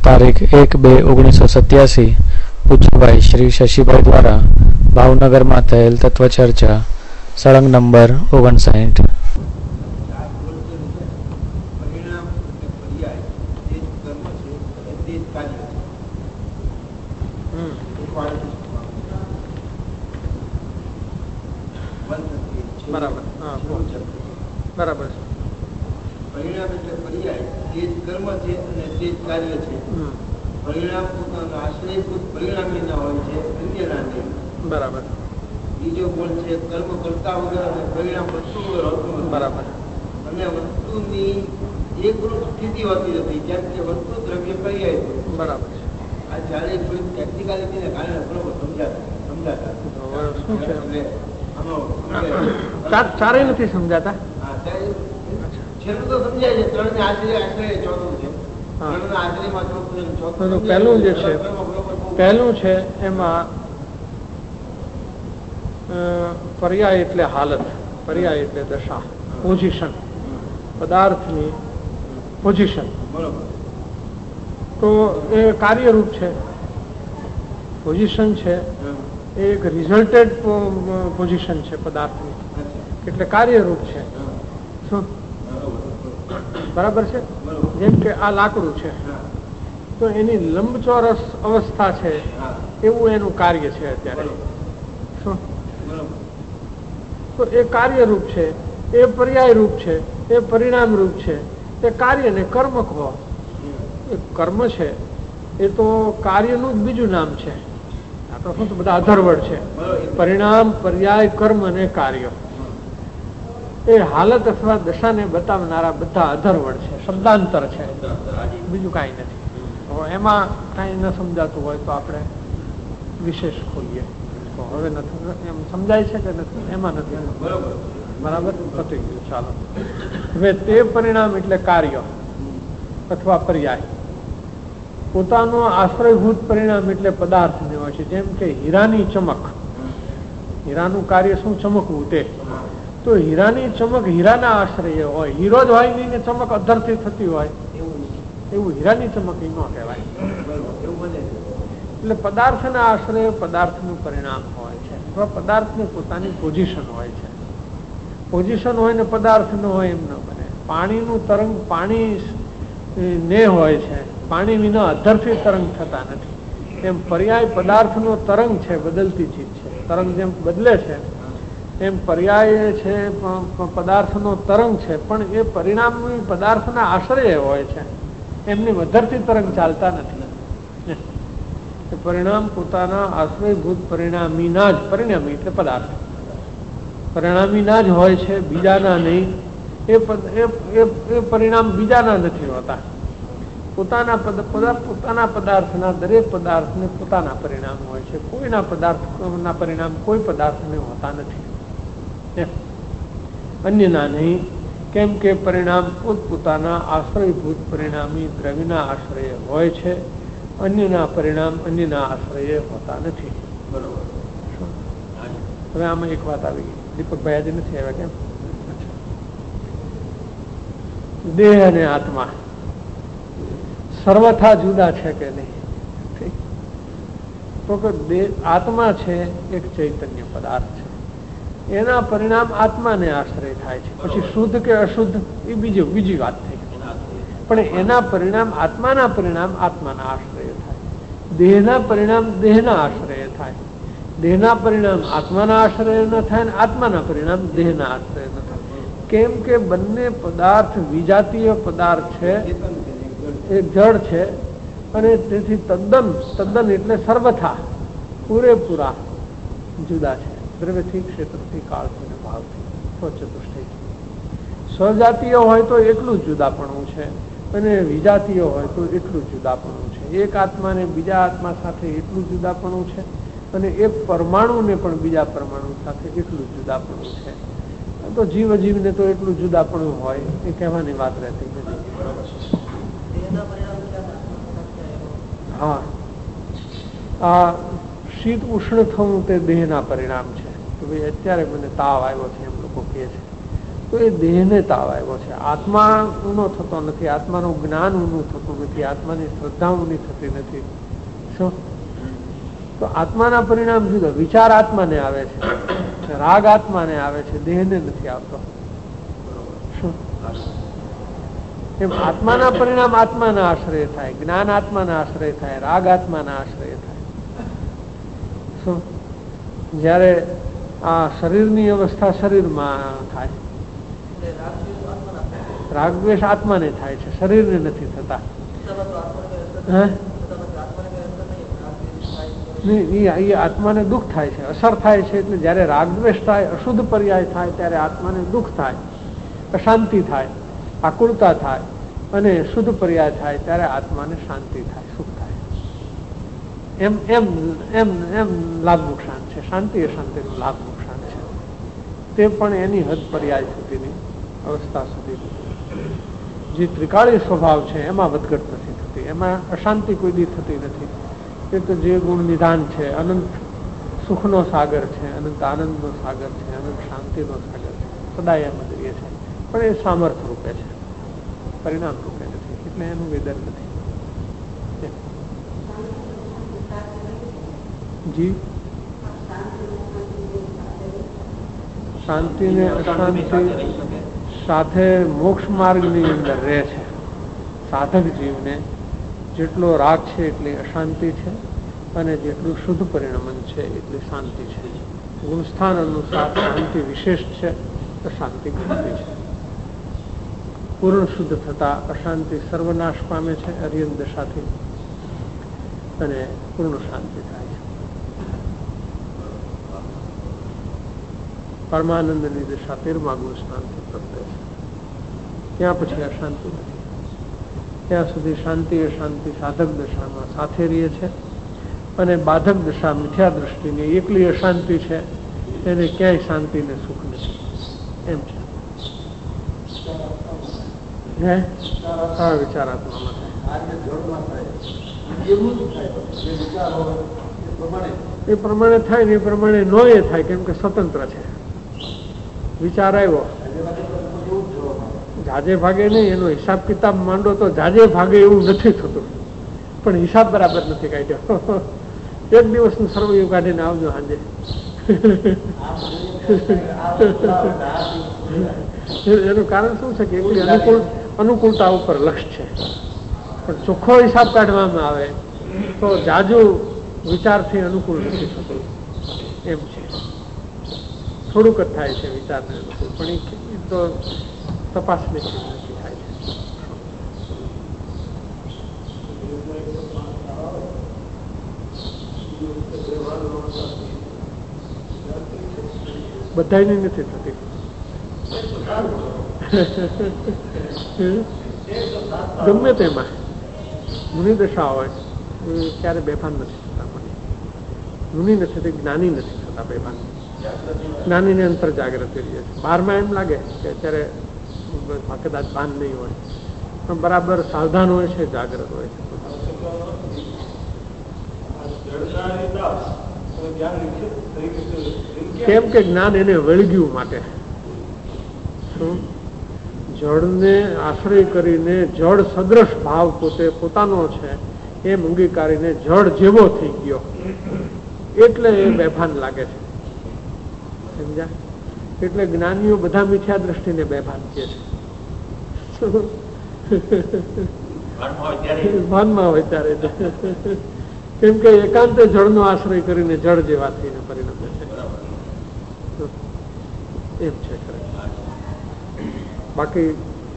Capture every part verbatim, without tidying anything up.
તારીખ એક બે ઓગણીસો સત્યાસી પૂજ્યભાઈ શ્રી શશીભાઈ દ્વારા ભાવનગરમાં થયેલ તત્વચર્ચા સળંગ નંબર ઓગણસાઠ. બરાબર બરાબર પરિણામ એટલે પર્યાય, તે જ કર્મ છે અને તે જ કાર્ય છે. પરિણામ પોતાનો આશ્રયભૂત પરિણામી ના હોય છે, અન્યના નહીં. બરાબર. બીજો ગુણ છે કર્મ કરતા વગર અને પરિણામ વસ્તુ વગર હોતું નથી. બરાબર. અને વસ્તુની એકરૂપ સ્થિતિ હોતી નથી, કેમ કે વસ્તુ દ્રવ્ય પર્યાય છે. બરાબર. આ જયારે કોઈ ટેકનિકાલિટીને કારણે બરોબર સમજાતા સમજાતા શું છે આમાં ચારે નથી સમજાતા. હા, છેલ્લું તો સમજાય છે. ત્રણ ને આશ્રય આશ્રય ચોથું છે. ત્રણ ના આશ્રયમાં ચોથું ચોથું પહેલું જે છે પહેલું છે એમાં પર્યાય એટલે હાલત, પર્યાય એટલે દશા, પોઝિશન, પદાર્થની પોઝિશન. બરોબર. તો એ કાર્યરૂપ છે. પોઝિશન છે એ એક રિઝલ્ટેડ પોઝિશન છે પદાર્થની, એટલે કાર્યરૂપ છે. શું બરાબર છે? જેમ કે આ લાકડું છે તો એની લંબચોરસ અવસ્થા છે એવું એનું કાર્ય છે અત્યારે. શું? તો એ કાર્યરૂપ છે, એ પર્યાય રૂપ છે, એ પરિણામ રૂપ છે. એ કાર્યને કર્મ કહો. એ કર્મ છે એ તો કાર્યનું જ બીજું નામ છે. આ તો શું બધા અધરવડ છે. પરિણામ, પર્યાય, કર્મ અને કાર્ય એ હાલત અથવા દશાને બતાવનારા બધા અધરવડ છે, શબ્દાંતર છે, બીજું કાંઈ નથી. એમાં કાંઈ ન સમજાતું હોય તો આપણે વિશેષ ખોલીએ તો હવે નથી એમ સમજાય છે કે નથી, એમાં નથી. બરાબર, પતી ગયું. ચાલો, હવે તે પરિણામ એટલે કાર્ય અથવા પર્યાય. પોતાનો આશ્રયભૂત પરિણામ એટલે પદાર્થ ને હોય છે. જેમ કે હીરાની ચમક, હીરાનું કાર્ય શું? ચમકવું. તે તો હીરાની ચમક હીરાના આશ્રય હોય. હીરો જ હોય નહીં ને ચમક અધરથી થતી હોય એવું હીરાની ચમક એ ન કહેવાય. એટલે પદાર્થના આશ્રય પદાર્થનું પરિણામ હોય છે, અથવા પદાર્થને પોતાની પોઝિશન હોય છે. પોઝિશન હોય ને પદાર્થ ન હોય એમ ન બને. પાણીનું તરંગ પાણી ને હોય છે, પાણી વિના અધરથી તરંગ થતા નથી. એમ પર્યાય પદાર્થનો તરંગ છે, બદલતી ચીજ છે. તરંગ જેમ બદલે છે એમ પર્યાય છે પદાર્થનો તરંગ છે, પણ એ પરિણામ પદાર્થના આશ્રય હોય છે. એમની અધરથી તરંગ ચાલતા નથી. પરિણામ પોતાના આશ્રયભૂત પરિણામીના જ, પરિણામી એટલે પદાર્થ પરિણામીના જ હોય છે, બીજાના નહીં. એ પરિણામ બીજાના નથી હોતા. પોતાના પોતાના પદાર્થના દરેક પદાર્થને પોતાના પરિણામ હોય છે. કોઈના પદાર્થના પરિણામ કોઈ પદાર્થને હોતા નથી, અન્યના નહીં. કેમ કે પરિણામ પોતપોતાના આશ્રયભૂત પરિણામી દ્રવ્યના આશ્રય હોય છે. અન્યના પરિણામ અન્યના આશ્રય હોતા નથી. બરોબર. હવે આમાં એક વાત આવી ગઈ. દીપકભાઈ આજે નથી આવ્યા કેમ? દેહ અને આત્મા સર્વથા જુદા છે કે નહીં? તો કે આત્મા છે એક ચૈતન્ય પદાર્થ છે, એના પરિણામ આત્માને આશ્રય થાય છે. પછી શુદ્ધ કે અશુદ્ધ એ બીજી બીજી વાત થઈ, પણ એના પરિણામ આત્માના પરિણામ આત્માના આશ્રય થાય. દેહના પરિણામ દેહના આશ્રય થાય. દેહના પરિણામ આત્માના આશ્રય ન થાય ને આત્માના પરિણામ દેહના આશ્રય ન થાય. કેમ કે બંને પદાર્થ વિજાતીય પદાર્થ છે, એ જળ છે, અને તેથી તદ્દન તદ્દન એટલે સર્વથા પૂરેપૂરા જુદા છે. દ્રવ્યથી, ક્ષેત્રથી, કાળથી, ભાવથી, સ્વચતુષ્ટયથી. સ્વજાતીય હોય તો એટલું જ જુદાપણું છે, અને વિજાતીય હોય તો એટલું જ જુદાપણું છે. એક આત્માને બીજા આત્મા સાથે એટલું જુદાપણું છે, અને એક પરમાણુને પણ બીજા પરમાણુ સાથે એટલું જ જુદાપણું છે. તો જીવ જીવને તો એટલું જુદાપણું હોય એ કહેવાની વાત રહેતી નથી. હા, આ શીત ઉષ્ણ થવું તે દેહના પરિણામ છે. તો ભાઈ અત્યારે મને તાવ આવ્યો છે એમ લોકો કહે છે, તો એ દેહને તાવ આવ્યો છે. આત્મા ઊનો થતો નથી, આત્માનું જ્ઞાન ઊનું થતું નથી, આત્માની શ્રદ્ધા ઊની થતી નથી. શું? તો આત્માના પરિણામ જુદા. વિચાર આત્માને આવે છે, રાગ આત્માને આવે છે, દેહને નથી આવતો. શું? એમ આત્માના પરિણામ આત્માના આશ્રય થાય, જ્ઞાન આત્માના આશ્રય થાય, રાગ આત્માના આશ્રય થાય. શું? જયારે આ શરીરની અવસ્થા શરીરમાં થાય, રાગ દ્વેષ આત્માને થાય છે, શરીરને નથી થતા. એ આત્માને દુઃખ થાય છે, અસર થાય છે. એટલે જયારે રાગ દ્વેષ થાય, અશુદ્ધ પર્યાય થાય, ત્યારે આત્માને દુઃખ થાય, અશાંતિ થાય, આકુળતા થાય. અને શુદ્ધ પર્યાય થાય ત્યારે આત્માને શાંતિ થાય, સુખ થાય. એમ એમ એમ એમ લાભ નુકસાન છે. શાંતિ અશાંતિનું લાભ નુકસાન છે. તે પણ એની હદ પર્યાય સુધીની અવસ્થા સુધી. જે ત્રિકાળી સ્વભાવ છે એમાં વધઘટ નથી થતી, એમાં અશાંતિ કોઈ દી થતી નથી. એ તો જે ગુણ નિધાન છે, અનંત સુખનો સાગર છે, અનંત આનંદનો સાગર છે, અનંત શાંતિનો સાગર છે, સદાય એમ જ રહે છે. પણ એ સામર્થ્ય રૂપે છે, પરિણામ રૂપે નથી. એટલે એનું વેદન નથી. જી શાંતિ ને અશાંતિ સાથે મોક્ષ માર્ગની અંદર રહે છે. સાધક જીવને જેટલો રાગ છે એટલી અશાંતિ છે, અને જેટલું શુદ્ધ પરિણમન છે એટલી શાંતિ છે. ગુણસ્થાન અનુસાર શાંતિ વિશેષ છે, અશાંતિ ઘટતી છે. પૂર્ણ શુદ્ધ થતા અશાંતિ સર્વનાશ પામે છે અરિયન દશાથી, અને પૂર્ણ શાંતિ થાય છે. પરમાનંદની દશા તેરમા ગુણ સ્થાનથી પ્રગટે છે. ત્યાં પછી અશાંતિ નથી. ત્યાં સુધી શાંતિ અશાંતિ સાધક દશામાં સાથે રહે છે, અને બાધક દશા મિથ્યા દ્રષ્ટિની એકલી અશાંતિ છે, એને ક્યાંય શાંતિ ને સુખ નથી. એમ છે. હે હા, વિચારાત્મામાં એ પ્રમાણે થાય ને એ પ્રમાણે નો એ થાય, કેમ કે સ્વતંત્ર છે. વિચાર આવ્યો જાજે ભાગે નહીં, એનો હિસાબ કિતાબ માંડો તો જાજે ભાગે એવું નથી થતું. પણ હિસાબ બરાબર નથી કાઢ્યો. એક દિવસનું સર્વૈયું કાઢીને આવજો સાંજે. એનું કારણ શું છે કે એટલી અનુકૂળ અનુકૂળતા ઉપર લક્ષ છે. પણ ચોખ્ખો હિસાબ કાઢવામાં આવે તો જાજુ વિચારથી અનુકૂળ નથી થતું. એમ છે. થોડુંક જ થાય છે વિચારને અનુકૂળ, પણ એ તો તપાસની ચીજ નથી થાય છે. બધાની નથી થતી. ગમે તેમાં મુનિ દશા હોય ક્યારે બેભાન નથી થતા. મુનિ નથી થતી, જ્ઞાની નથી થતા બેભાન. જ્ઞાનીને અંતર જાગૃતિ રહે છે. બહારમાં એમ લાગે કે અત્યારે કદાચ ભાન નહીં હોય, પણ બરાબર સાવધાન હોય છે, જાગૃત હોય છે. કેમ કે જ્ઞાન એને વળગ્યું માટે. શું? જળને આશ્રય કરીને જળ સદ્રશ ભાવ પોતે પોતાનો છે એમ અંગીકારીને જળ જેવો થઈ ગયો, એટલે એ બેભાન લાગે છે. સમજ્યા? એટલે જ્ઞાનીઓ બધા મિથ્યા દ્રષ્ટિને બેભાન કહે છે. ભાનમાં હોય ત્યારે. કેમ કે એકાંતે જળનો આશ્રય કરીને જળ જેવા થઈને પરિણમે છે. એમ છે. બાકી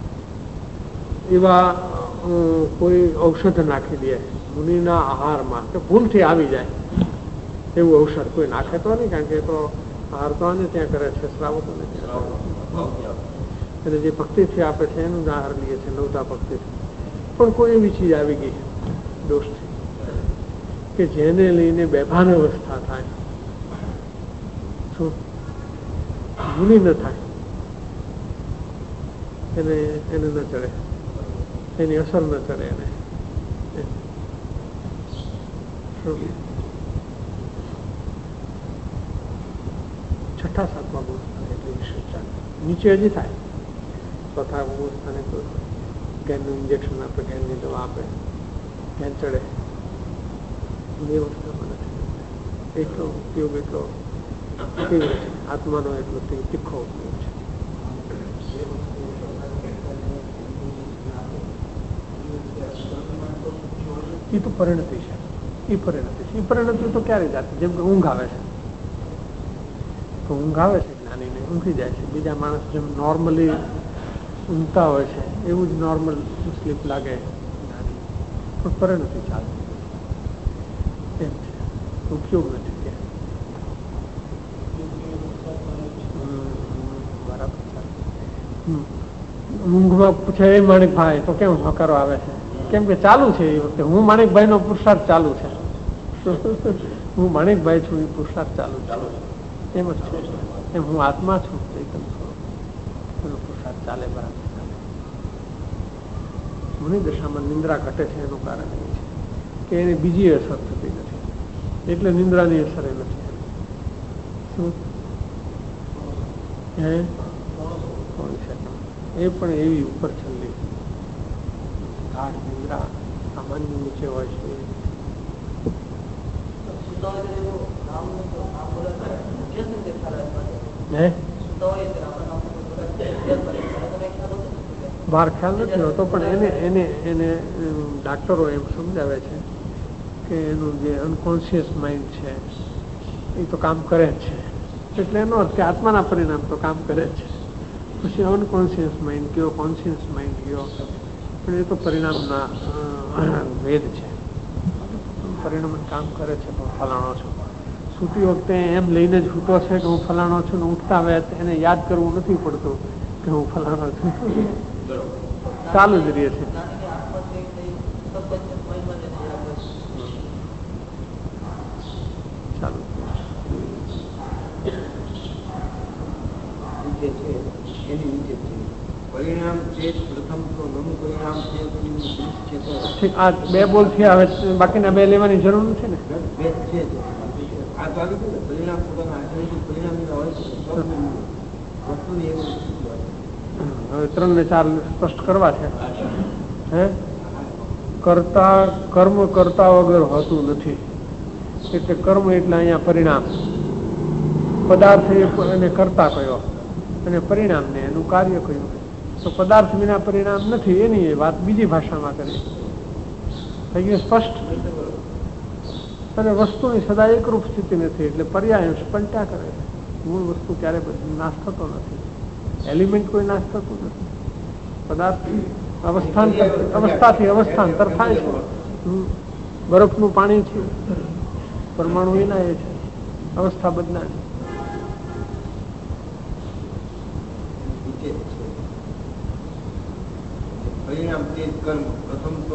એવા કોઈ ઔષધ નાખી દે મુનિના આહારમાં કે ભૂલથી આવી જાય એવું ઔષધ કોઈ નાખે તો નહીં, કારણ કે એ તો આહાર તો આને ત્યાં કરે છે, શ્રાવકોને ત્યાં. અને જે ભક્તિથી આપે છે એનું આહાર લઈએ છે, નવતા ભક્તિથી. પણ કોઈ એવી ચીજ આવી ગઈ દોષથી કે જેને લઈને બેભાન અવસ્થા થાય, શું મુનિ ન થાય, એને એને ન ચડે, એની અસર ન ચડે એને. છઠ્ઠા છઠ્ઠા સાતમા ગુણ સ્થાને એટલે વિશેષ ચાલે. નીચે હજી થાય. ચોથા ગુણ સ્થાને તો ગેનનું ઇન્જેક્શન આપે, ગેનની દવા આપે, ગેન ચડે. બે અવસ્થામાં નથી. એટલો ઉપયોગ એટલો તીવ્ર છે, આત્માનો એટલો તીખો ઉપયોગ છે. એ તો પરિણતિ છે. એ પરિણતિ છે. એ પરિણતિ તો ક્યારે જાતી? જેમ કે ઊંઘ આવે છે, તો ઊંઘ આવે છે જ્ઞાનીને, ઊંઘી જાય છે. બીજા માણસ જેમ નોર્મલી ઊંઘતા હોય છે એવું જ નોર્મલ સ્લીપ લાગે જ્ઞાની, પણ પરિણતિ ચાલતી એમ છે. ઉપયોગ નથી ત્યાં. બરાબર. ઊંઘમાં પૂછે એ માણેકભાઈ તો કેમ હકારો આવે છે? કેમ કે ચાલુ છે એ વખતે. હું માણેકભાઈ નો પુરુષાર્થ ચાલુ છે. હું માણેકભાઈ છું, એ પુરુષાર્થ ચાલુ ચાલુ એમ જ છે. એમ હું આત્મા છું, ચૈતન્ય સ્વરૂપ, એનો પુરુષાર્થ ચાલે બરાબર. મુનિ દશામાં નિંદ્રા ઘટે છે એનું કારણ એ છે કે એને બીજી અસર થતી નથી, એટલે નિંદ્રાની અસર એ નથી. શું હે એ પણ એવી ઉપર છેલ્લી ગાઢ નિંદ્રા સામાન્ય નીચે હોય છે. બહાર ખ્યાલ નથી હોતો, પણ એને એને એને ડાક્ટરો એમ સમજાવે છે કે એનું જે અનકોન્શિયસ માઇન્ડ છે એ તો કામ કરે જ છે. એટલે એનો અર્થ કે આત્માના પરિણામ તો કામ કરે જ છે. પછી અનકોન્શિયસ માઇન્ડ કયો, કોન્શિયસ માઇન્ડ કયો, પણ એ તો પરિણામના ભેદ છે. પરિણામ કામ કરે છે. હું ફલાણો છું. સૂતી વખતે એમ લઈને જ સૂતો છે કે હું ફલાણો છું, ને ઉઠતા હવે એને યાદ કરવું નથી પડતું કે હું ફલાણો છું. ચાલુ જ રહે છે. ચાલુ પરિણામ છે પ્રથમ તો નવું પરિણામ છે. આ બે બોલ થી આવે, બાકીના બે લેવાની જરૂર નથી ને. બે છે આ તો આવી ગયું ને પરિણામ પોતાના આચરણ પરિણામ હોય છે વસ્તુની એવું. હવે ત્રણ ને ચાર સ્પષ્ટ કરવા છે. હે કરતા કર્મ કરતા વગર હોતું નથી. એટલે કર્મ એટલે અહીંયા પરિણામ, પદાર્થ એને કરતા કયો અને પરિણામને એનું કાર્ય કયું. તો પદાર્થ વિના પરિણામ નથી, એની એ વાત બીજી ભાષામાં કરી. થઈ ગયું સ્પષ્ટ. અને વસ્તુની સદા એકરૂપ સ્થિતિ નથી, એટલે પર્યાય પલટા કરે છે. મૂળ વસ્તુ ક્યારે નાશ થતો નથી. એલિમેન્ટ કોઈ નાશ થતું નથી. પદાર્થ અવસ્થાંતર અવસ્થાથી અવસ્થાંતર થાય છે. બરફનું પાણી છે, પરમાણુ એના એ છે, અવસ્થા બદલાય. પરિણામ તે કર્મ પ્રથમ તો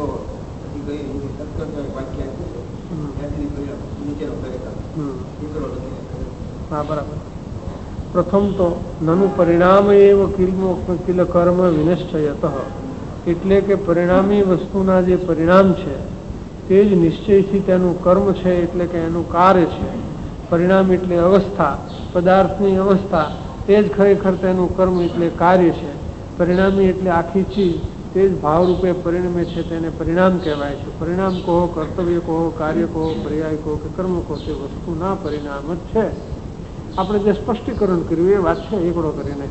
હા બરાબર. પ્રથમ તો નનું પરિણામ એવ કિલ કર્મ વિનિશ્ચયત, એટલે કે પરિણામી વસ્તુના જે પરિણામ છે તે જ નિશ્ચયથી તેનું કર્મ છે, એટલે કે એનું કાર્ય છે. પરિણામ એટલે અવસ્થા, પદાર્થની અવસ્થા, તે જ ખરેખર તેનું કર્મ એટલે કાર્ય છે. પરિણામી એટલે આખી ચીજ તે જ ભાવરૂપે પરિણમે છે, તેને પરિણામ કહેવાય છે. પરિણામ કહો, કર્તવ્ય કહો, કાર્ય કહો, પર્યાય કહો કે કર્મ કહો, તે વસ્તુના પરિણામ જ છે. આપણે જે સ્પષ્ટીકરણ કર્યું એ વાત છે એકડો કરીને.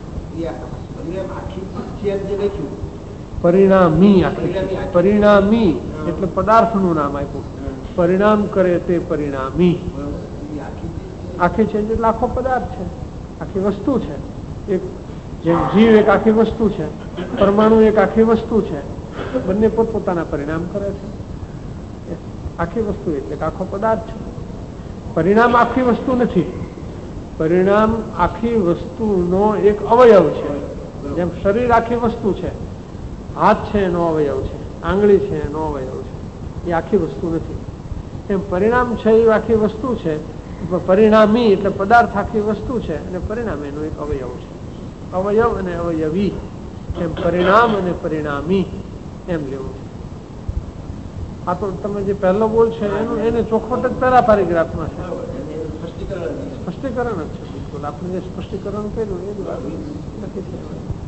પરિણામી આખી પરિણામી એટલે પદાર્થનું નામ આપ્યું. પરિણામ કરે તે પરિણામી. આખી છે એટલે આખો પદાર્થ છે, આખી વસ્તુ છે. એક જેમ જીવ એક આખી વસ્તુ છે, પરમાણુ એક આખી વસ્તુ છે, બંને પોતપોતાના પરિણામ કરે છે. આખી વસ્તુ એટલે આખો પદાર્થ છે. પરિણામ આખી વસ્તુ નથી. પરિણામ આખી વસ્તુનો એક અવયવ છે. જેમ શરીર આખી વસ્તુ છે, હાથ છે એનો અવયવ છે, આંગળી છે એનો અવયવ છે, એ આખી વસ્તુ નથી. એમ પરિણામ છે એ આખી વસ્તુ છે. પરિણામી એટલે પદાર્થ આખી વસ્તુ છે, અને પરિણામ એનો એક અવયવ છે. અવયવ અને અવયવી એમ પરિણામ અને પરિણામી એમ લેવું છે. આ તો તમે જે પહેલો બોલ છે એનું એને ચોખવટ જ પહેલા પેરેગ્રાફમાં છે, સ્પષ્ટીકરણ જ છે. વસ્તુ આપણે જે સ્પષ્ટીકરણ કર્યું એ જ વાત નથી છે.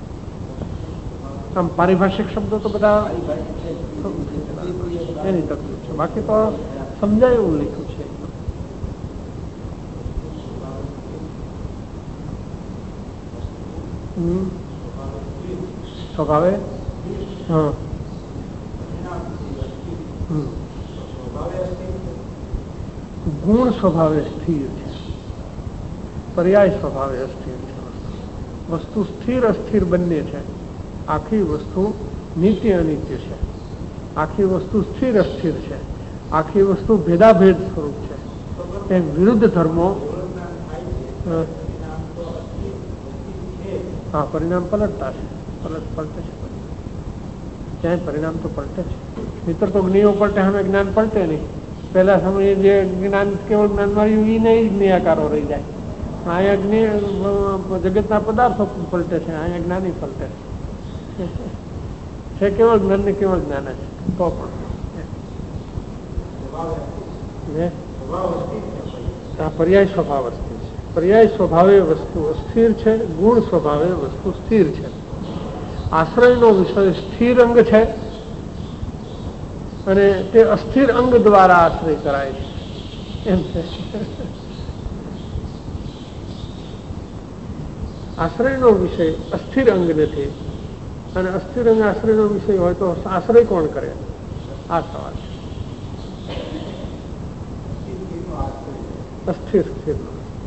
આમ પારિભાષિક શબ્દો તો બધા એની તકલીફ છે, બાકી તો સમજાય એવું લખ્યું છે. હમ સ્વભાવે હા ગુણ સ્વભાવે સ્થિર છે, પર્યાય સ્વભાવે અસ્થિર છે. વસ્તુ સ્થિર અસ્થિર બંને છે. આખી વસ્તુ નિત્ય અનિત્ય છે, આખી વસ્તુ સ્થિર અસ્થિર છે, આખી વસ્તુ ભેદાભેદ સ્વરૂપ છે. એ વિરુદ્ધ ધર્મો હા પરિણામ પલટતા છે, પલટ પલટે છે. ક્યાંય પરિણામ તો પલટે છે. મિત્ર તો જ્ઞેયો પલટે, હવે જ્ઞાન પલટે નહીં. પહેલા સમયે જે જ્ઞાન કેવળ જ્ઞાન વાળ્યું એ નહીં જ્ઞેયાકારો રહી જાય. અહીંયા જ્ઞેય જગતના પદાર્થો પલટે છે, અહીંયા જ્ઞાની પલટે છે. કેવળ જ્ઞાન ને કેવળ જ્ઞાન છે તો પણ પર્યાય સ્વભાવ અસ્થિર છે. પર્યાય સ્વભાવે વસ્તુ અસ્થિર છે, ગુણ સ્વભાવે વસ્તુ સ્થિર છે. આશ્રયનો વિષય સ્થિર અંગ છે અને તે અસ્થિર અંગ દ્વારા આશ્રય કરાય છે એમ છે. આશ્રયનો વિષય અસ્થિર અંગ નથી અને અસ્થિર અંગ આશ્રયનો વિષય હોય તો આશ્રય કોણ કરે? આ સવાલ છે. અસ્થિર સ્થિર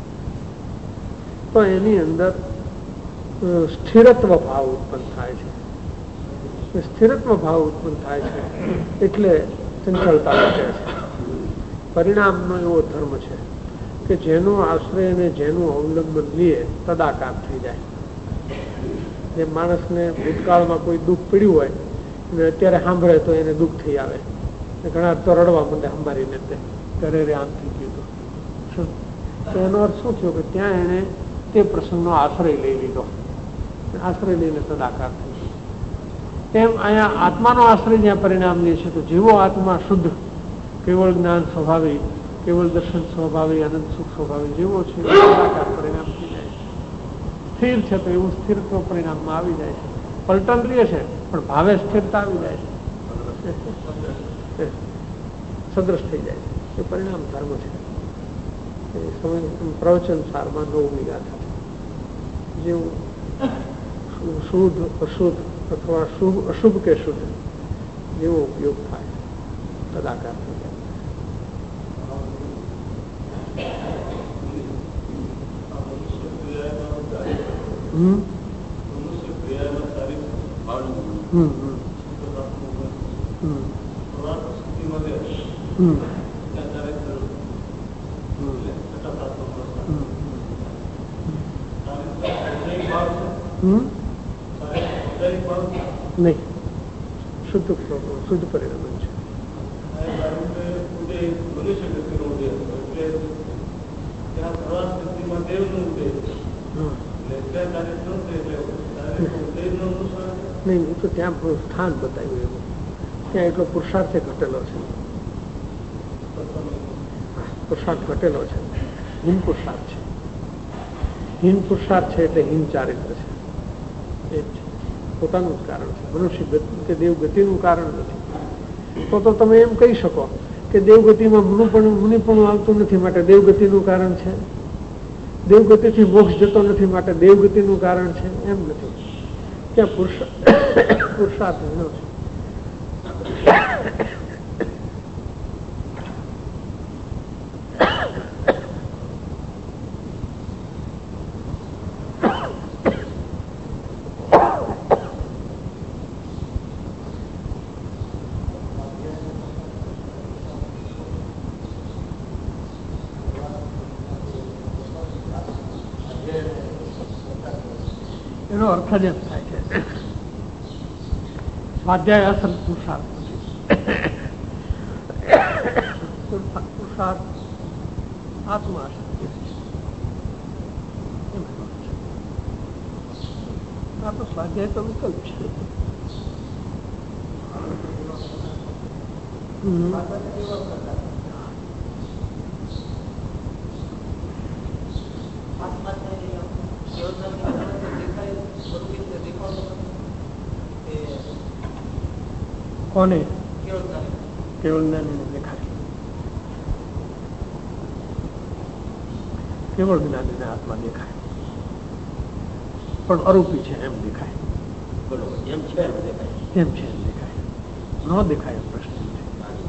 તો એની અંદર સ્થિરત્વ ભાવ ઉત્પન્ન થાય છે. સ્થિરત્વ ભાવ ઉત્પન્ન થાય છે એટલે ચંચળતા ઘટે છે. પરિણામનો એવો ધર્મ છે કે જેનો આશ્રય અને જેનું અવલંબન લે તદાકાર થઈ જાય. જે માણસને ભૂતકાળમાં કોઈ દુઃખ પડ્યું હોય અને અત્યારે સાંભળે તો એને દુઃખ થઈ આવે. ઘણા તો રડવા માંડે સંભાળીને ઘરે રે આમ થઈ ગયું હતું. તો એનો અર્થ શું થયો કે ત્યાં એને તે પ્રસંગનો આશ્રય લઈ લીધો, આશ્રય લઈને તદાકાર થઈ ગયો. તેમ અહીંયા આત્માનો આશ્રય જ્યાં પરિણામ લે છે તો જેવો આત્મા શુદ્ધ કેવળ જ્ઞાન સ્વભાવે, કેવળ દર્શન સ્વભાવે, અનંત સુખ સ્વભાવે જેવો છે તદાકાર પરિણામ થઈ જાય છે. સ્થિર છે તો એવું સ્થિરત્વ પરિણામમાં આવી જાય છે. પલટન રહે છે પણ ભાવે સ્થિરતા આવી જાય છે, સદ્રશ થઈ જાય છે. એ પરિણામ ધર્મ છે. પ્રવચન સારમાં નવમી ગાથા જેવું શુદ્ધ અશુદ્ધ અથવા શુભ અશુભ કે શુદ્ધ જેવો ઉપયોગ થાય તદાકાર થઈ જાય. હમ હમ હમ હમ નહીં શુદ્ધ શુદ્ધ પરિણામ છે. નહીં એ તો ત્યાં સ્થાન બતાવ્યું એવું, ત્યાં એટલો પુરુષાર્થ ઘટેલો છે. પુરુષાર્થ ઘટેલો છે, હિન પુરુષાર્થ છે. હિન પુરુષાર્થ છે એટલે હિન ચારિત્ર છે. એ જ છે, પોતાનું જ કારણ છે. મનુષ્ય કે દેવગતિનું કારણ નથી. તો તો તમે એમ કહી શકો કે દેવગતિમાં મુનિપણું મુનિપણું આવતું નથી માટે દેવગતિનું કારણ છે. દેવગતિથી મોક્ષ જતો નથી માટે દેવગતિનું કારણ છે, એમ નથી. ત્યાં પુરુષાર્થ એનો છે. એનો અર્થ જ થાય છે. સ્વાધ્યાય અસલ પુરુષાર્થ નથી. પુરુષાર્થ આત્મા આ તો સ્વાધ્યાય તો વિકલ્પ છે. આત્મા કોને? કેવળ જ્ઞાન. કેવળ જ્ઞાનીને દેખાય. કેવળ જ્ઞાનીને આત્મા દેખાય, પણ અરૂપી છે એમ દેખાય. બરોબર, એમ છે એમ દેખાય. એમ છે એમ દેખાય, ન દેખાય પ્રશ્ન છે.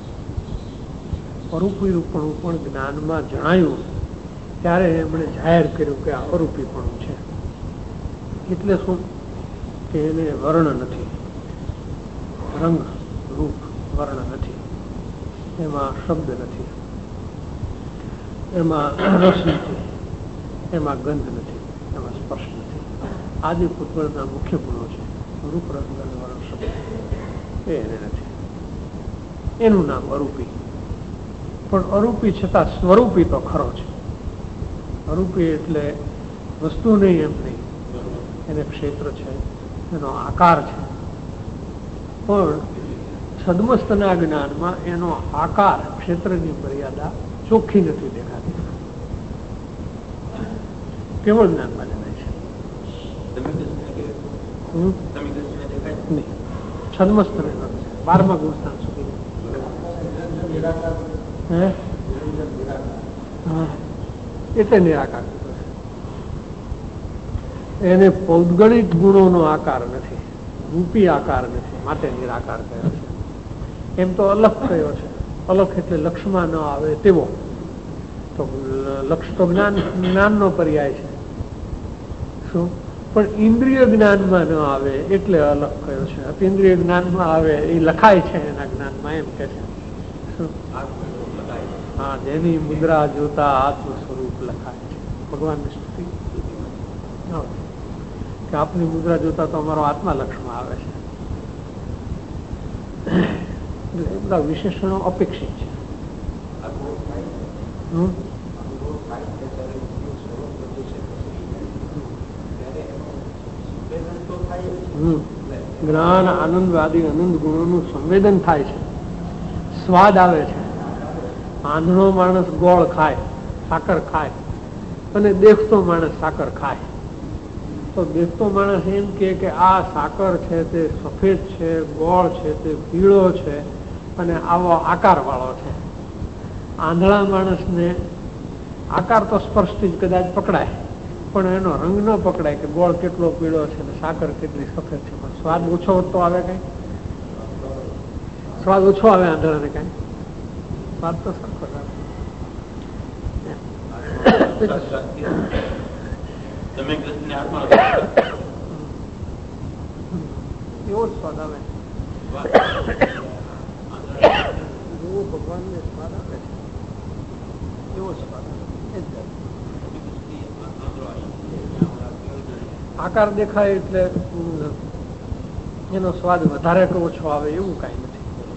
અરૂપી રૂપણું પણ જ્ઞાનમાં જણાયું ત્યારે એમણે જાહેર કર્યું કે આ અરૂપીપણું છે. એટલે શું કે એને વર્ણ નથી, રંગ રૂપ વર્ણ નથી, એમાં શબ્દ નથી, એમાં રસ નથી, એમાં ગંધ નથી, એમાં સ્પર્શ નથી. આદિ પુત્રના મુખ્ય ગુણો છે રૂપ રસ ગંધ વર્ણ શબ્દ, એ એને નથી. એનું નામ અરૂપી. પણ અરૂપી છતાં સ્વરૂપી તો ખરો છે. અરૂપી એટલે વસ્તુ નહીં એમ નહીં, એને ક્ષેત્ર છે, એનો આકાર છે. પણ સદમસ્તના જ્ઞાનમાં એનો આકાર ક્ષેત્રની મર્યાદા ચોખ્ખી નથી દેખાતી. કેવળ જ્ઞાનમાં જણાય છે. નહીં, સદમસ્તને બારમા ગુણસ્થાન સુધી હે હા એટલે નિરાકાર. એને પૌદ્ગલિક ગુણોનો આકાર નથી, રૂપી આકાર નથી, માટે નિરાકાર કયો છે. એમ તો અલખ કયો છે. અલખ એટલે લક્ષમાં ન આવે તેવો. તો લક્ષ તો જ્ઞાન જ્ઞાનનો પર્યાય છે. શું? પણ ઇન્દ્રિય જ્ઞાનમાં ન આવે એટલે અલખ કયો છે. અતિન્દ્રિય જ્ઞાનમાં આવે એ લખાય છે એના જ્ઞાનમાં, એમ કે છે. શું? હા, જેની મુદ્રા જોતા આત્મ સ્વરૂપ લખાય છે. ભગવાનની સ્તુતિ કે આપની મુદ્રા જોતા તો અમારો આત્મા લક્ષમાં આવે છે. એટલે એ બધા વિશેષણો અપેક્ષિત છે. જ્ઞાન આનંદ આદિ આનંદ ગુણોનું સંવેદન થાય છે, સ્વાદ આવે છે. આંધળો માણસ ગોળ ખાય, સાકર ખાય, અને દેખતો માણસ સાકર ખાય. તો દેખતો માણસ એમ કે આ સાકર છે તે સફેદ છે, ગોળ છે તે પીળો છે, અને આવો આકાર વાળો છે. આંધળા માણસને આકાર તો સ્પર્શથી જ કદાચ પકડાય, પણ એનો રંગ ન પકડાય કે ગોળ કેટલો પીળો છે ને સાકર કેટલી સફેદ છે. પણ સ્વાદ ઓછો તો આવે, કઈ સ્વાદ ઓછો આવે આંધળાને, કઈ સ્વાદ તો સરખો આવે. એવો જ સ્વાદ આવે, એવો ભગવાનને સ્વાદ આપે છે, એવો સ્વાદ આવે. આકાર દેખાય એટલે એનો સ્વાદ વધારે કે ઓછો આવે એવું કઈ નથી.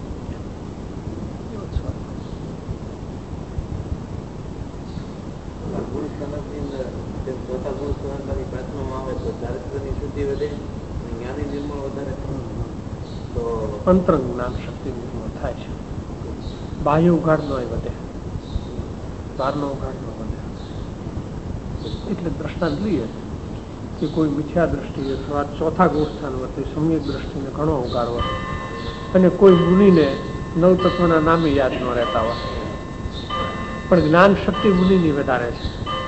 અંતરંગ જ્ઞાન શક્તિ નિર્મળ થાય છે. બાહ્ય ઉઘાડ નો વધે, બહારનો ઉઘાડ નો વધે. એટલે દ્રષ્ટાંત લઈએ કે કોઈ મિથ્યા દ્રષ્ટિએ સ્વાદ ચોથા ગોસ્થાન વચ્ચે સમ્યક દ્રષ્ટિને ઘણો ઉગાડવો, અને કોઈ મુનિને નવ તત્વના નામે યાદ ન રહેતા હોય, પણ જ્ઞાન શક્તિ મુનિની વધારે છે.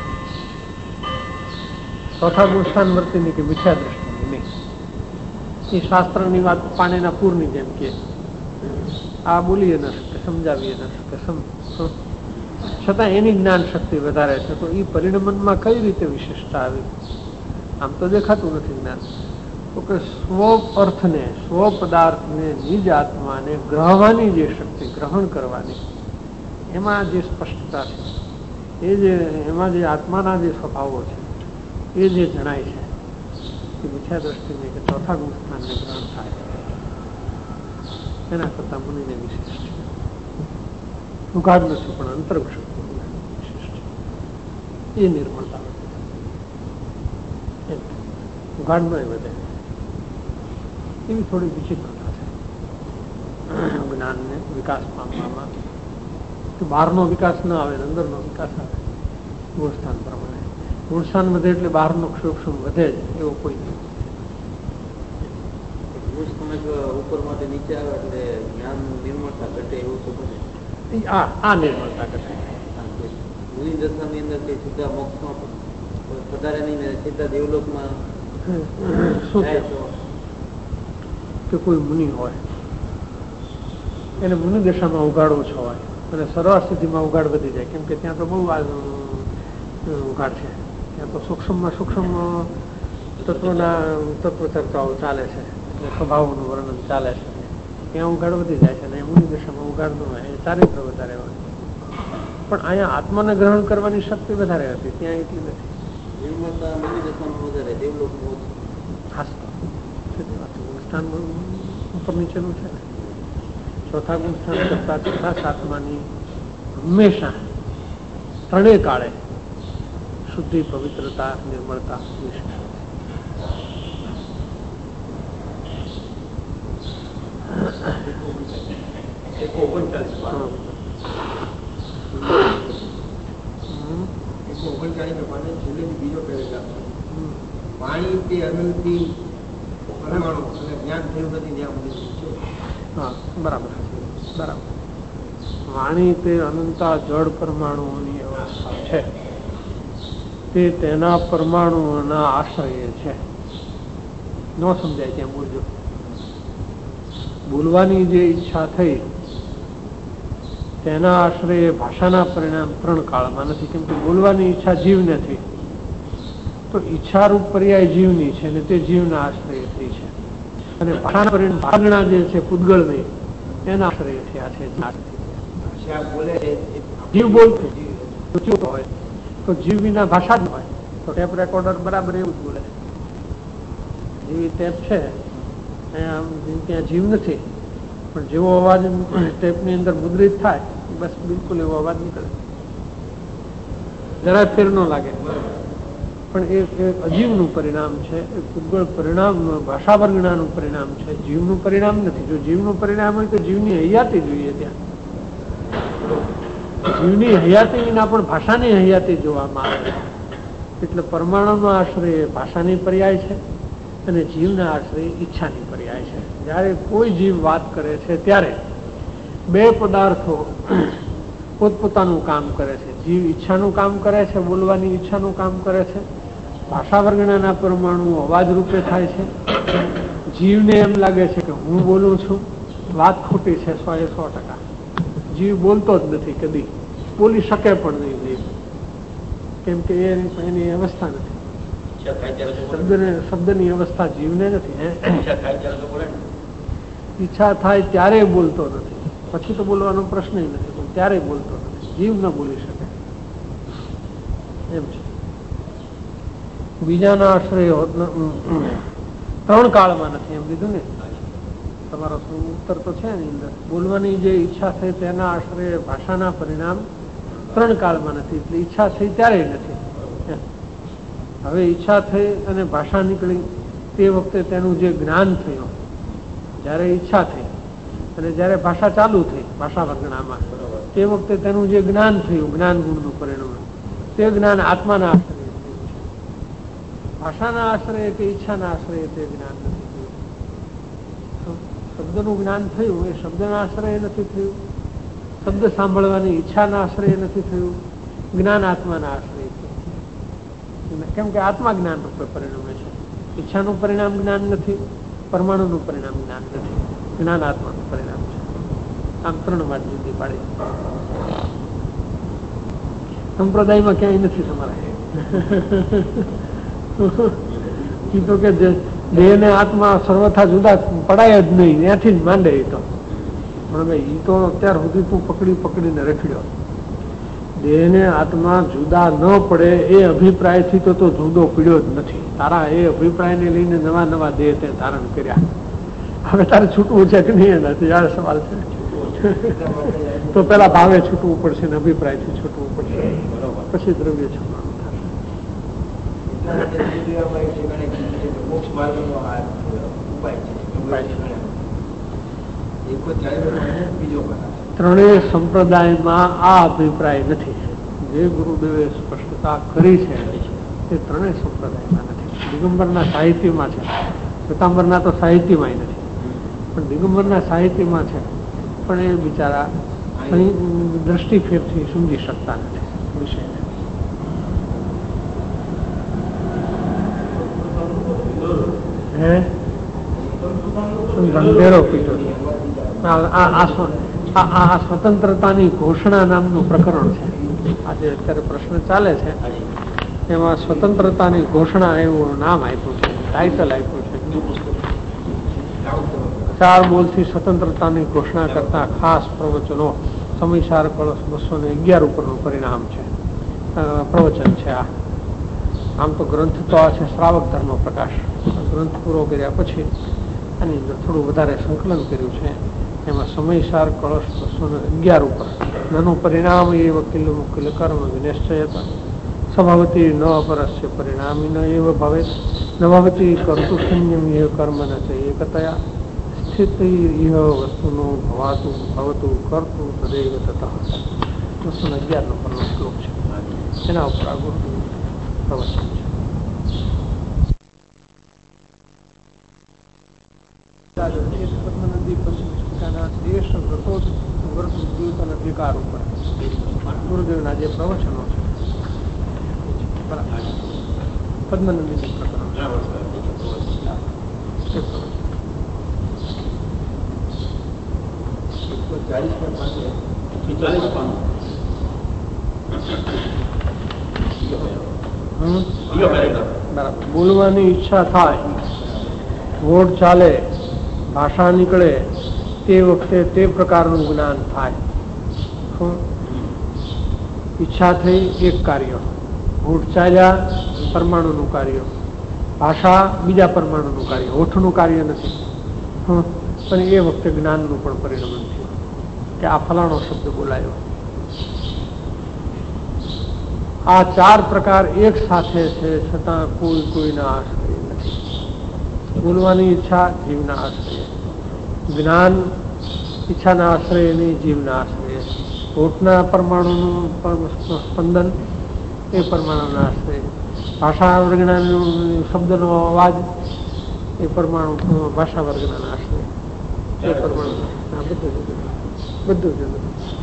ચોથા ગોસ્થાન વર્તીની કે મિથ્યા દ્રષ્ટિની નહીં. એ શાસ્ત્રની વાત પાણીના પૂરની જેમ કે આ બોલીએ ન શકે, સમજાવીએ ન શકે, છતાં એની જ્ઞાન શક્તિ વધારે છે. તો એ પરિણમનમાં કઈ રીતે વિશેષતા આવી? આમ તો દેખાતું નથી જ્ઞાન. તો કે સ્વ અર્થને, સ્વ પદાર્થને, નિજ આત્માને ગ્રહવાની જે શક્તિ, ગ્રહણ કરવાની, એમાં જે સ્પષ્ટતા છે, એ જે એમાં જે આત્માના જે સ્વભાવો છે એ જે જણાય છે, એ મિથ્યા દ્રષ્ટિને કે ચોથા ગુણસ્થાનને ગ્રહણ થાય, એના કરતા મુનિને વિશેષ છે. ઉઘાડ નથી પણ અંતર્ગ શક્તિ વિશેષ છે. એ નિર્મળતા ઉઘાડ નો વધે એવી થોડી વિચિત્રતા છે જ્ઞાનને વિકાસ પામવામાં. બહારનો વિકાસ ના આવે, અંદરનો વિકાસ આવે ગુણસ્થાન પ્રમાણે. ગુણસ્થાન વધે એટલે બહારનો ક્ષોક્ષમ વધે જ, એવો કોઈ નહીં. ઉપર માટે નીચે આવે એટલે જ્ઞાન નિર્મળતા ઘટે એવું તો બને. આ નિર્મળતા ઘટે મુનિ દશાની અંદર કે સીધા મોક્ષમાં વધારે નહીં ને સીધા દેવલોકમાં શું કે કોઈ મુનિ હોય એને મુનિ દશામાં ઉગાડવો છો હોય અને સર્વા સ્થિતિમાં ઉગાડ વધી જાય, કેમ કે ત્યાં તો બહુ ઉગાડ છે, ત્યાં તો સૂક્ષ્મમાં સૂક્ષ્મ તત્વના તત્વ ચર્ચાઓ ચાલે છે, સ્વભાવનું વર્ણન ચાલે છે, ત્યાં ઉગાડ વધી જાય છે અને મુનિ દશામાં ઉગાડ ન હોય, એ ચારિત્ર વધારે હોય. પણ અહીંયા આત્માને ગ્રહણ કરવાની શક્તિ વધારે હતી, ત્યાં એટલી નથી. નિર્મળતા મુનિ દશામાં વધારે દેવલોકમાં ખાસ સ્થાન ઉપર નીચેનું છે ને, ચોથા ગુણ સ્થાન કરતા ચોથા સાતમાની હંમેશા ત્રણેય કાળે શુદ્ધિ, પવિત્રતા, નિર્મળતા નિષ્ઠા. બીજો પેરેગ્રાફ પાણી તે અનંતથી પરમાણુ અને જ્ઞાન થયું નથી ત્યાં સુધી છે. હા, બરાબર બરાબર. વાણી તે અનંતા જળ પરમાણુઓની અવસ્થા છે, તે તેના પરમાણુઓના આશ્રય છે. ન સમજાય ત્યાં બોલજો. બોલવાની જે ઈચ્છા થઈ તેના આશ્રય ભાષાના પરિણામ ત્રણ કાળમાં નથી, કેમ કે બોલવાની ઈચ્છા જીવને થઈ તો ઈચ્છારૂપ પર્યાય જીવની છે ને તે જીવના આશ્રય થઈ છે, અને ભાષાના પરિણામ ભાગના જે છે પૂતગળની એના આશ્રય થયા છે. જીવ બોલતો હોય તો જીવ વિના ભાષા જ હોય, તો ટેપ રેકોર્ડર બરાબર એવું જ બોલે. જેવી ટેપ છે ત્યાં જીવ નથી, પણ જેવો અવાજ ટેપની અંદર મુદ્રિત થાય બસ બિલકુલ એવો અવાજ નીકળે, જરાય ફેર ન લાગે. પણ એ અજીવનું પરિણામ છે, એ પૂતગળ પરિણામ ભાષા વર્ગણાનું પરિણામ છે, જીવનું પરિણામ નથી. જો જીવનું પરિણામ હોય તો જીવની હયાતી જોઈએ, ત્યાં જીવની હયાતી વિના પણ ભાષાની હયાતી જોવામાં આવે. એટલે પરમાણુનો આશ્રય ભાષાની પર્યાય છે અને જીવના આશ્રય ઈચ્છાની પર્યાય છે. જ્યારે કોઈ જીવ વાત કરે છે ત્યારે બે પદાર્થો પોતપોતાનું કામ કરે છે. જીવ ઈચ્છાનું કામ કરે છે, બોલવાની ઈચ્છાનું કામ કરે છે. ભાષા વર્ગણાના પરમાણુ અવાજ રૂપે થાય છે. જીવને એમ લાગે છે કે હું બોલું છું, વાત ખોટી છે સો એ સો ટકા. જીવ બોલતો જ નથી, કદી બોલી શકે પણ નહીં જીવ, કેમ કે એની અવસ્થા નથી. શબ્દને શબ્દની અવસ્થા જીવને નથી. ઈચ્છા થાય ત્યારે બોલતો નથી, પછી તો બોલવાનો પ્રશ્ન નથી, પણ ત્યારે બોલતો નથી. જીવ ન બોલી શકે એમ છે. બીજાના આશ્રય ત્રણ કાળમાં નથી એમ લીધું ને તમારો ઉત્તર તો છે એની અંદર. બોલવાની જે ઈચ્છા થઈ તેના આશ્રય ભાષાના પરિણામ ત્રણ કાળમાં નથી, એટલે ઈચ્છા થઈ ત્યારે નથી. હવે ઈચ્છા થઈ અને ભાષા નીકળી તે વખતે તેનું જે જ્ઞાન થયું, જ્યારે ઈચ્છા થઈ અને જ્યારે ભાષા ચાલુ થઈ ભાષા વર્ગણામાં, તે વખતે તેનું જે જ્ઞાન થયું, જ્ઞાન ગુણનું પરિણામ, તે જ્ઞાન આત્માના આશ્રય થયું છે. ભાષાના આશ્રય કે ઈચ્છાના આશ્રય તે જ્ઞાન નથી થયું. શબ્દનું જ્ઞાન થયું એ શબ્દના આશ્રય નથી થયું, શબ્દ સાંભળવાની ઈચ્છાના આશ્રય નથી થયું, જ્ઞાન આત્માના આશ્રય થયું. કેમ કે આત્મા જ્ઞાન રૂપે પરિણમે છે. ઈચ્છાનું પરિણામ જ્ઞાન નથી, પરમાણુનું પરિણામ જ્ઞાન નથી, જ્ઞાન આત્માનું પરિણામ છે. આમ ત્રણ વાત જુદી પાડી. સંપ્રદાયમાં ક્યાંય નથી તમારે એ તો કે દેહ ને આત્મા સર્વથા જુદા પડાય જ નહીં, ત્યાંથી જ માંડે. એ તો પણ ભાઈ એ તો અત્યાર સુધી તું પકડી પકડીને રખડ્યો. દેહ ને આત્મા જુદા ન પડે એ અભિપ્રાયથી તો તો જુદો પીડ્યો જ નથી. તારા એ અભિપ્રાયને લઈને નવા નવા દેહ તે ધારણ કર્યા. હવે તારે છૂટવું છે કે નહીં એનાથી આ સવાલ છે. તો પેલા ભાવે છૂટવું પડશે ને અભિપ્રાયથી છૂટવું પડશે, પછી દ્રવ્ય છૂટવાનું થશે. ત્રણેય સંપ્રદાયમાં આ અભિપ્રાય નથી. જે ગુરુદેવે સ્પષ્ટતા કરી છે એ ત્રણેય સંપ્રદાયમાં નથી. દિગંબરના સાહિત્યમાં છે, પીતાંબરના તો સાહિત્યમાં નથી. પણ દિગંબરના સાહિત્યમાં છે, પણ એ બિચારા દ્રષ્ટિ ફેરથી સમજી શકતા નથી વિષયને. હે ધંધેરો પીટો. આ સ્વતંત્રતાની ઘોષણા નામનું પ્રકરણ છે. આજે અત્યારે પ્રશ્ન ચાલે છે એમાં સ્વતંત્રતાની ઘોષણા એવું નામ આપ્યું છે, ટાઇટલ આપ્યું છે. ચાર બોલથી સ્વતંત્રતાની ઘોષણા કરતા ખાસ પ્રવચનો સમયસાર કળશ બસો ને અગિયાર ઉપરનું પરિણામ છે, પ્રવચન છે. આ આમ તો ગ્રંથ તો આ છે શ્રાવક ધર્મ પ્રકાશ. ગ્રંથ પૂરો કર્યા પછી આની અંદર થોડું વધારે સંકલન કર્યું છે. એમાં સમયસાર કળશ બસો ને અગિયાર ઉપર નાનું પરિણામ એ વકીલ મુકિલ કર્મ વિનિશ્ચયતા સ્વભાવતી ન અપરસ્ય પરિણામી ન એવ ભવે ન ભવતી કર્તુ સંયમ એ કર્મ ન છે એકતયા સ્થિત ઇહ વસ્તુનો ભવાતું ભવતું કરતું તદેવ તતઃ. બસો ને અગિયાર નંબરનો શ્લોક છે, એના ઉપર આ ગુરુ પ્રવચન છે. પદ્મનદી પશ્ચિમ દેશ વ્રત અધિકાર ઉપર ગુરુદેવના જે પ્રવચનો છે પદ્મનદી પ્રકરણ બરાબર. બોલવાની ઈચ્છા થાય, વોટ ચાલે, ભાષા નીકળે, તે વખતે તે પ્રકારનું જ્ઞાન થાય. ઈચ્છા થઈ એક કાર્ય, હોઠ ચાલ્યા પરમાણુનું કાર્ય, ભાષા બીજા પરમાણુનું કાર્ય, હોઠનું કાર્ય નથી. પણ એ વખતે જ્ઞાનનું પણ પરિણમન થયું કે આ ફલાણો શબ્દ બોલાયો. આ ચાર પ્રકાર એક સાથે છે, છતાં કોઈ કોઈના આશ્રય નથી. બોલવાની ઈચ્છા જીવના આશ્રય, જ્ઞાન ઈચ્છાના આશ્રય નહીં, જીવના આશ્રય. હોઠના પરમાણુનું સ્પંદન એ પરમાણુના આશ્રય. ભાષા વર્ગના શબ્દનો અવાજ એ પરમાણુ ભાષા વર્ગના આશ્રય, એ પરમાણુ બધું જુદું બધું જુદું.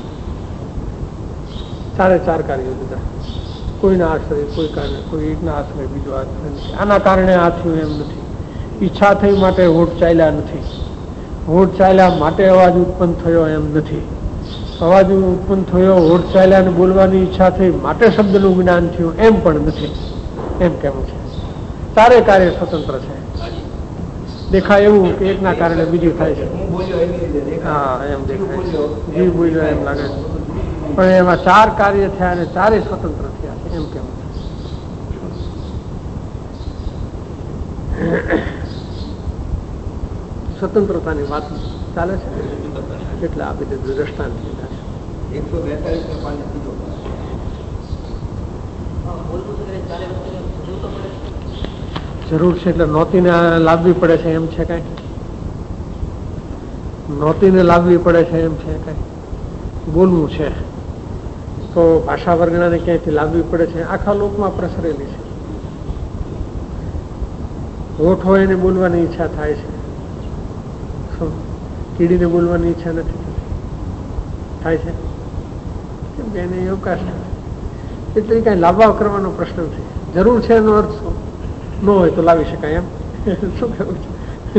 ચારે ચાર કાર્યો જુદા. કોઈના આશ્રય કોઈ કારણે, કોઈ એકના આશ્રય બીજો આશ્રય નથી. આના કારણે આ થયું એમ નથી. ઈચ્છા થઈ માટે હોઠ ચાલ્યા નથી, હોઠ ચાલ્યા માટે અવાજ ઉત્પન્ન થયો એમ નથી. અવાજ ઉત્પન્ન થયો, હોઠ ચાલ્યા ને બોલવાની ઈચ્છા થઈ માટે શબ્દનું જ્ઞાન થયું એમ પણ નથી. એમ કેવું છે ચારે કાર્ય સ્વતંત્ર છે. દેખાય એવું કે એકના કારણે બીજું થાય છે. હા એમ દેખાય, જીવ બોલ્યો એમ લાગે છે, પણ એમાં ચાર કાર્ય થયા અને ચારે સ્વતંત્ર થયા છે એમ કેવું છે. સ્વતંત્રતાની વાત ચાલે છે એટલે આપી દીધું દ્રષ્ટાંત લીધા છે. એકસો બેતાલીસ ને પાંચ જરૂર છે એટલે નોતીને લાવવી પડે છે એમ છે કઈ? નોતીને લાવવી પડે છે એમ છે કઈ? બોલવું છે તો ભાષા વર્ગણાને ક્યાંયથી લાવવી પડે છે? આખા લોકમાં પ્રસરેલી છે. હોઠ હોય એને બોલવાની ઈચ્છા થાય છે, કીડીને બોલવાની ઈચ્છા નથી થતી, થાય છે કેમ કે એને અવકાશ નથી. એટલે કઈ લાવવા કરવાનો પ્રશ્ન નથી. જરૂર છે એનો અર્થ શું? ન હોય તો લાવી શકાય એમ શું કહેવું છે?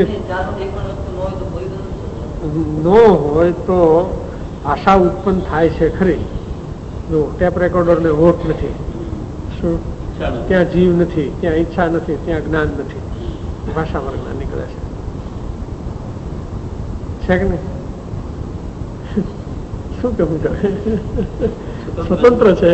ન હોય તો ભાષા ઉત્પન્ન થાય છે ખરી. જો ટેપ રેકોર્ડર ને હોઠ નથી, શું ત્યાં જીવ નથી, ત્યાં ઈચ્છા નથી, ત્યાં જ્ઞાન નથી, ભાષા વર્ગના નીકળે છે. છે કે નહીં? શું કહેવું છે? સ્વતંત્ર છે.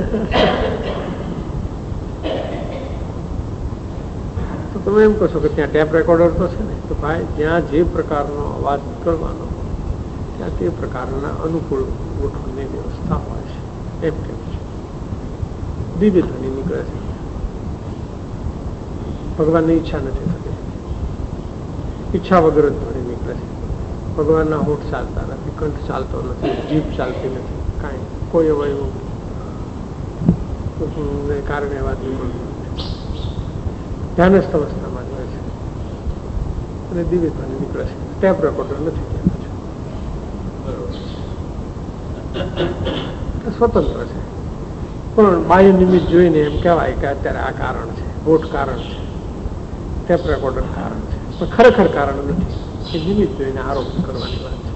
તો તમે એમ કહો છો કે ત્યાં ટેપ રેકોર્ડર તો છે ને, તો ભાઈ જ્યાં જે પ્રકારનો અવાજ કરવાનો ત્યાં તે પ્રકારના અનુકૂળ ગોઠવણની વ્યવસ્થા હોય છે એમ કેવું છે. દિવ્ય ધ્વનિ નીકળે છે, ભગવાનની ઈચ્છા નથી થતી, ઈચ્છા વગર જ ધ્વનિ નીકળે છે. ભગવાનના હોઠ ચાલતા નથી, કંઠ ચાલતો નથી, જીભ ચાલતી નથી, કાંઈ કોઈ અવયવ કારણે વાત ધ્યાનસ્થ અવસ્થામાં જ હોય છે અને દિવ્ય ધ્વનિ નીકળે છે. ટેપ રેકોર્ડર નથી કહેતા છે, સ્વતંત્ર છે. પણ બાહ્ય નિમિત્ત જોઈને એમ કહેવાય કે અત્યારે આ કારણ છે, વોટ કારણ છે, ટેપ રેકોર્ડર કારણ છે, પણ ખરેખર કારણ નથી. એ નિમિત્ત જોઈને આરોપ કરવાની વાત છે.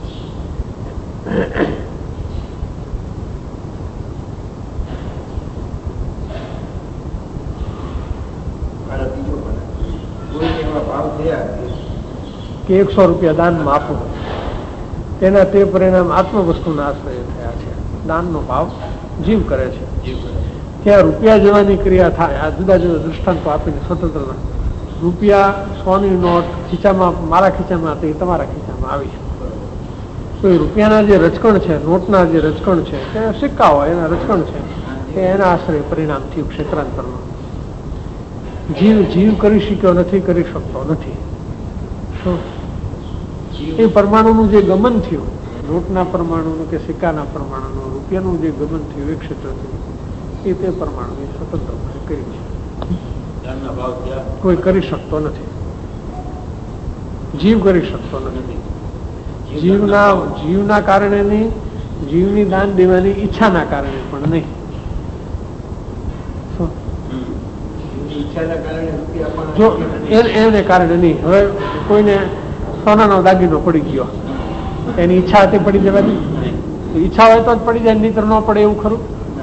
કે એકસો રૂપિયા દાનમાં આપવું, તેના તે પરિણામ આત્મ વસ્તુના આશ્રય થયા છે. દાનનો ભાવ જીવ કરે છે. ત્યાં રૂપિયા જવાની ક્રિયા થાય. આ જુદા જુદા દૃષ્ટાંતો આપીને સ્વતંત્ર રૂપિયા સોની નોટ ખીચામાં, મારા ખીચામાં હતી, તમારા ખીચામાં આવી. તો એ રૂપિયાના જે રચકણ છે, નોટના જે રચકણ છે, તે સિક્કા હોય એના રચકણ છે, એ એના આશ્રય પરિણામ થયું ક્ષેત્રાંતરનું. જીવ જીવ કરી શક્યો નથી, કરી શકતો નથી. એ પરમાણુનું જે ગમન થયું, નોટના પરમાણુનું કે સિક્કાના પરમાણુનું, રૂપિયાનું જે ગમન થયું એ ક્ષેત્ર થયું, એ તે પરમાણુ એ સ્વતંત્ર કરી છે. કોઈ કરી શકતો નથી, જીવ કરી શકતો નથી. જીવના જીવના કારણે નહીં, જીવની દાન દેવાની ઈચ્છાના કારણે પણ નહીં. જો એને કારણે નહીં. હવે કોઈને સોનાનો દાગીનો પડી ગયો, એની ઈચ્છા હતી પડી જવાની? ઈચ્છા હોય તો જ પડી જાય, નહીતર ન પડે એવું ખરું?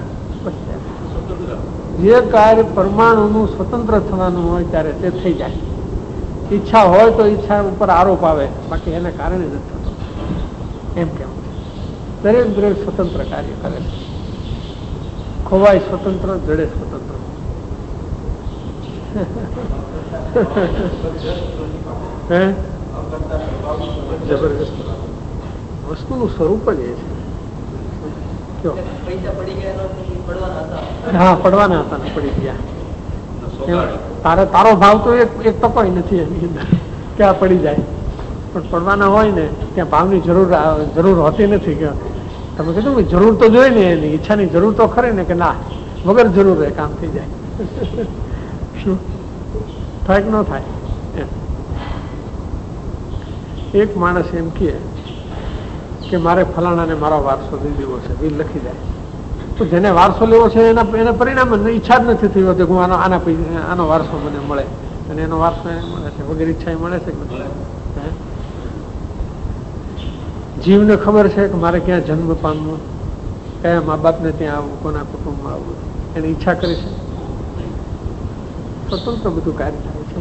જે કાર્ય પરમાણુનું સ્વતંત્ર થવાનું હોય ત્યારે તે થઈ જાય. ઈચ્છા હોય તો ઈચ્છા ઉપર આરોપ આવે, બાકી એને કારણે નથી થતો. એમ કેમ દરેક દરેક સ્વતંત્ર કાર્ય કરે છે. ખોવાય સ્વતંત્ર, જડે સ્વતંત્ર. હે જબરજસ્ત વસ્તુનું સ્વરૂપ જ એ છે. હા, પડવાના હતા ને પડી ગયા. તારે તારો ભાવ તો એક એક ટકોય નથી એની અંદર ક્યાં પડી જાય. પણ પડવાના હોય ને ત્યાં ભાવની જરૂર જરૂર હોતી નથી. કે તમે કીધું કે જરૂર તો જોઈએ ને, એની ઈચ્છાની જરૂર તો ખરી ને, કે ના વગર જરૂર એ કામ થઈ જાય. શું થાય કે ન થાય? એક માણસ એમ કહે કે મારે ફલાણાને મારો વારસો દઈ દેવો છે, બિલ લખી જાય. તો જેને વારસો લેવો છે એના એના પરિણામ ઈચ્છા જ નથી થઈ હોતી કે હું આનો આના આનો વારસો મને મળે, અને એનો વારસો એને મળે છે. વગર ઈચ્છા એ મળે છે કે નથી? જીવને ખબર છે કે મારે ક્યાં જન્મ પામવો, કયા મા બાપને ત્યાં આવવું, કોના કુટુંબમાં આવવું, એની ઈચ્છા કરી છે? સ્વતંત્ર બધું કાર્ય થાય છે.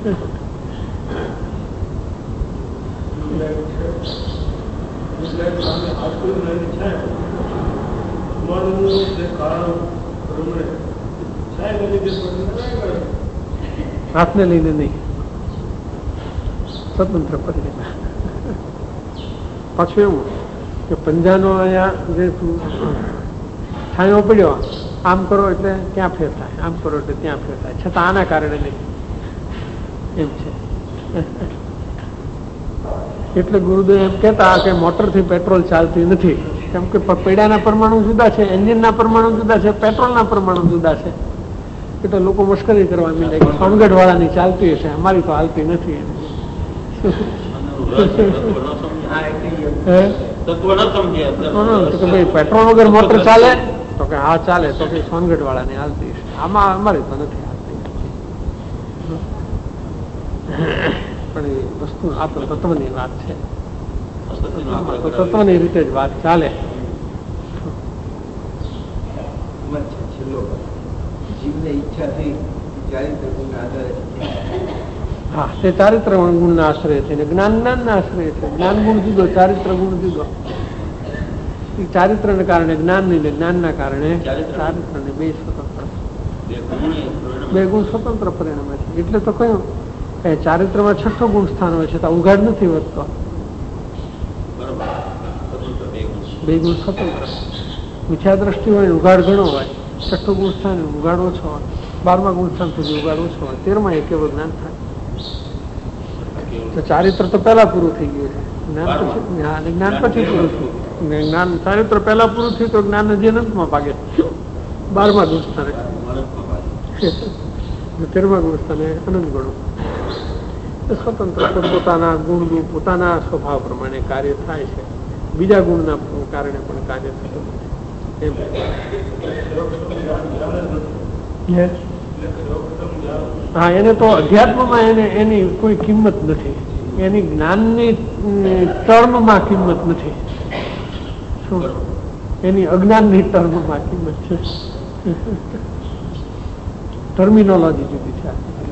હાથને લઈને નહીં, સ્વતંત્ર પરિણામ. પાછું એવું કે પંજાનો અહીંયા જે છાંયો પડ્યો, આમ કરો એટલે ત્યાં ફેર થાય, આમ કરો એટલે ત્યાં ફેર થાય, છતાં આના કારણે નહીં. એમ છે. એટલે ગુરુદેવ એમ કહેતા કે મોટરથી પેટ્રોલ ચાલતી નથી, કેમ કે પૈડાના પરમાણુ જુદા છે, એન્જિનના પરમાણુ જુદા છે, પેટ્રોલના પરમાણુ જુદા છે. એટલે લોકો મુશ્કેલી કરવા માંડે કે સોનગઢ વાળાની ચાલતી હશે, અમારી તો હાલતી નથી. પેટ્રોલ વગર મોટર ચાલે તો કે હા ચાલે, તો કે સોનગઢ વાળાની હાલતી હશે, આમાં અમારી તો નથી હાલતી. પણ એ વસ્તુ આ તો તત્વની વાત છે, તત્વની રીતે જ વાત ચાલે. હા, તે ચારિત્ર ગુણ ના આશ્રય છે, જ્ઞાન જ્ઞાન ના આશ્રય છે. જ્ઞાન ગુણ જુદો, ચારિત્ર ગુણ જુદો. ચારિત્ર ને કારણે જ્ઞાન ને, જ્ઞાન ના કારણે ચારિત્ર ને, બે સ્વતંત્ર, બે ગુણ સ્વતંત્ર પરિણામે છે. એટલે તો કયું ચારિત્રમાં છઠ્ઠો ગુણ સ્થાન હોય છે, તો ઉઘાડ નથી વધતો. બે ગુણ સ્વતંત્ર. મિથ્યા દ્રષ્ટિ હોય, ઉઘાડ ઘણો હોય. છઠ્ઠો ગુણ સ્થાન ઉઘાડ ઓછો હોય, બારમા ગુણ સ્થાન સુધી ઉઘાડ ઓછો હોય, તેરમાં એક એવું જ્ઞાન થાય. તો ચારિત્ર તો પહેલા પૂરું થઈ ગયું છે, જ્ઞાન પછી જ્ઞાન પછી પૂરું થયું. જ્ઞાન ચારિત્ર પહેલા પૂરું થયું તો જ્ઞાન જે અનંતમાં ભાગે, બારમા ગુણ સ્થાને, તેરમા ગુણ સ્થાને અનંત ગણો. સ્વતંત્ર પોતાના ગુણનું પોતાના સ્વભાવ પ્રમાણે કાર્ય થાય છે, બીજા ગુણના કારણે પણ કાર્ય થતું નથી. હા, એને તો અધ્યાત્મમાં એને એની કોઈ કિંમત નથી, એની જ્ઞાનની ટર્મમાં કિંમત નથી. શું? એની અજ્ઞાનની ટર્મમાં કિંમત છે. ટર્મિનોલોજી જુદી છે.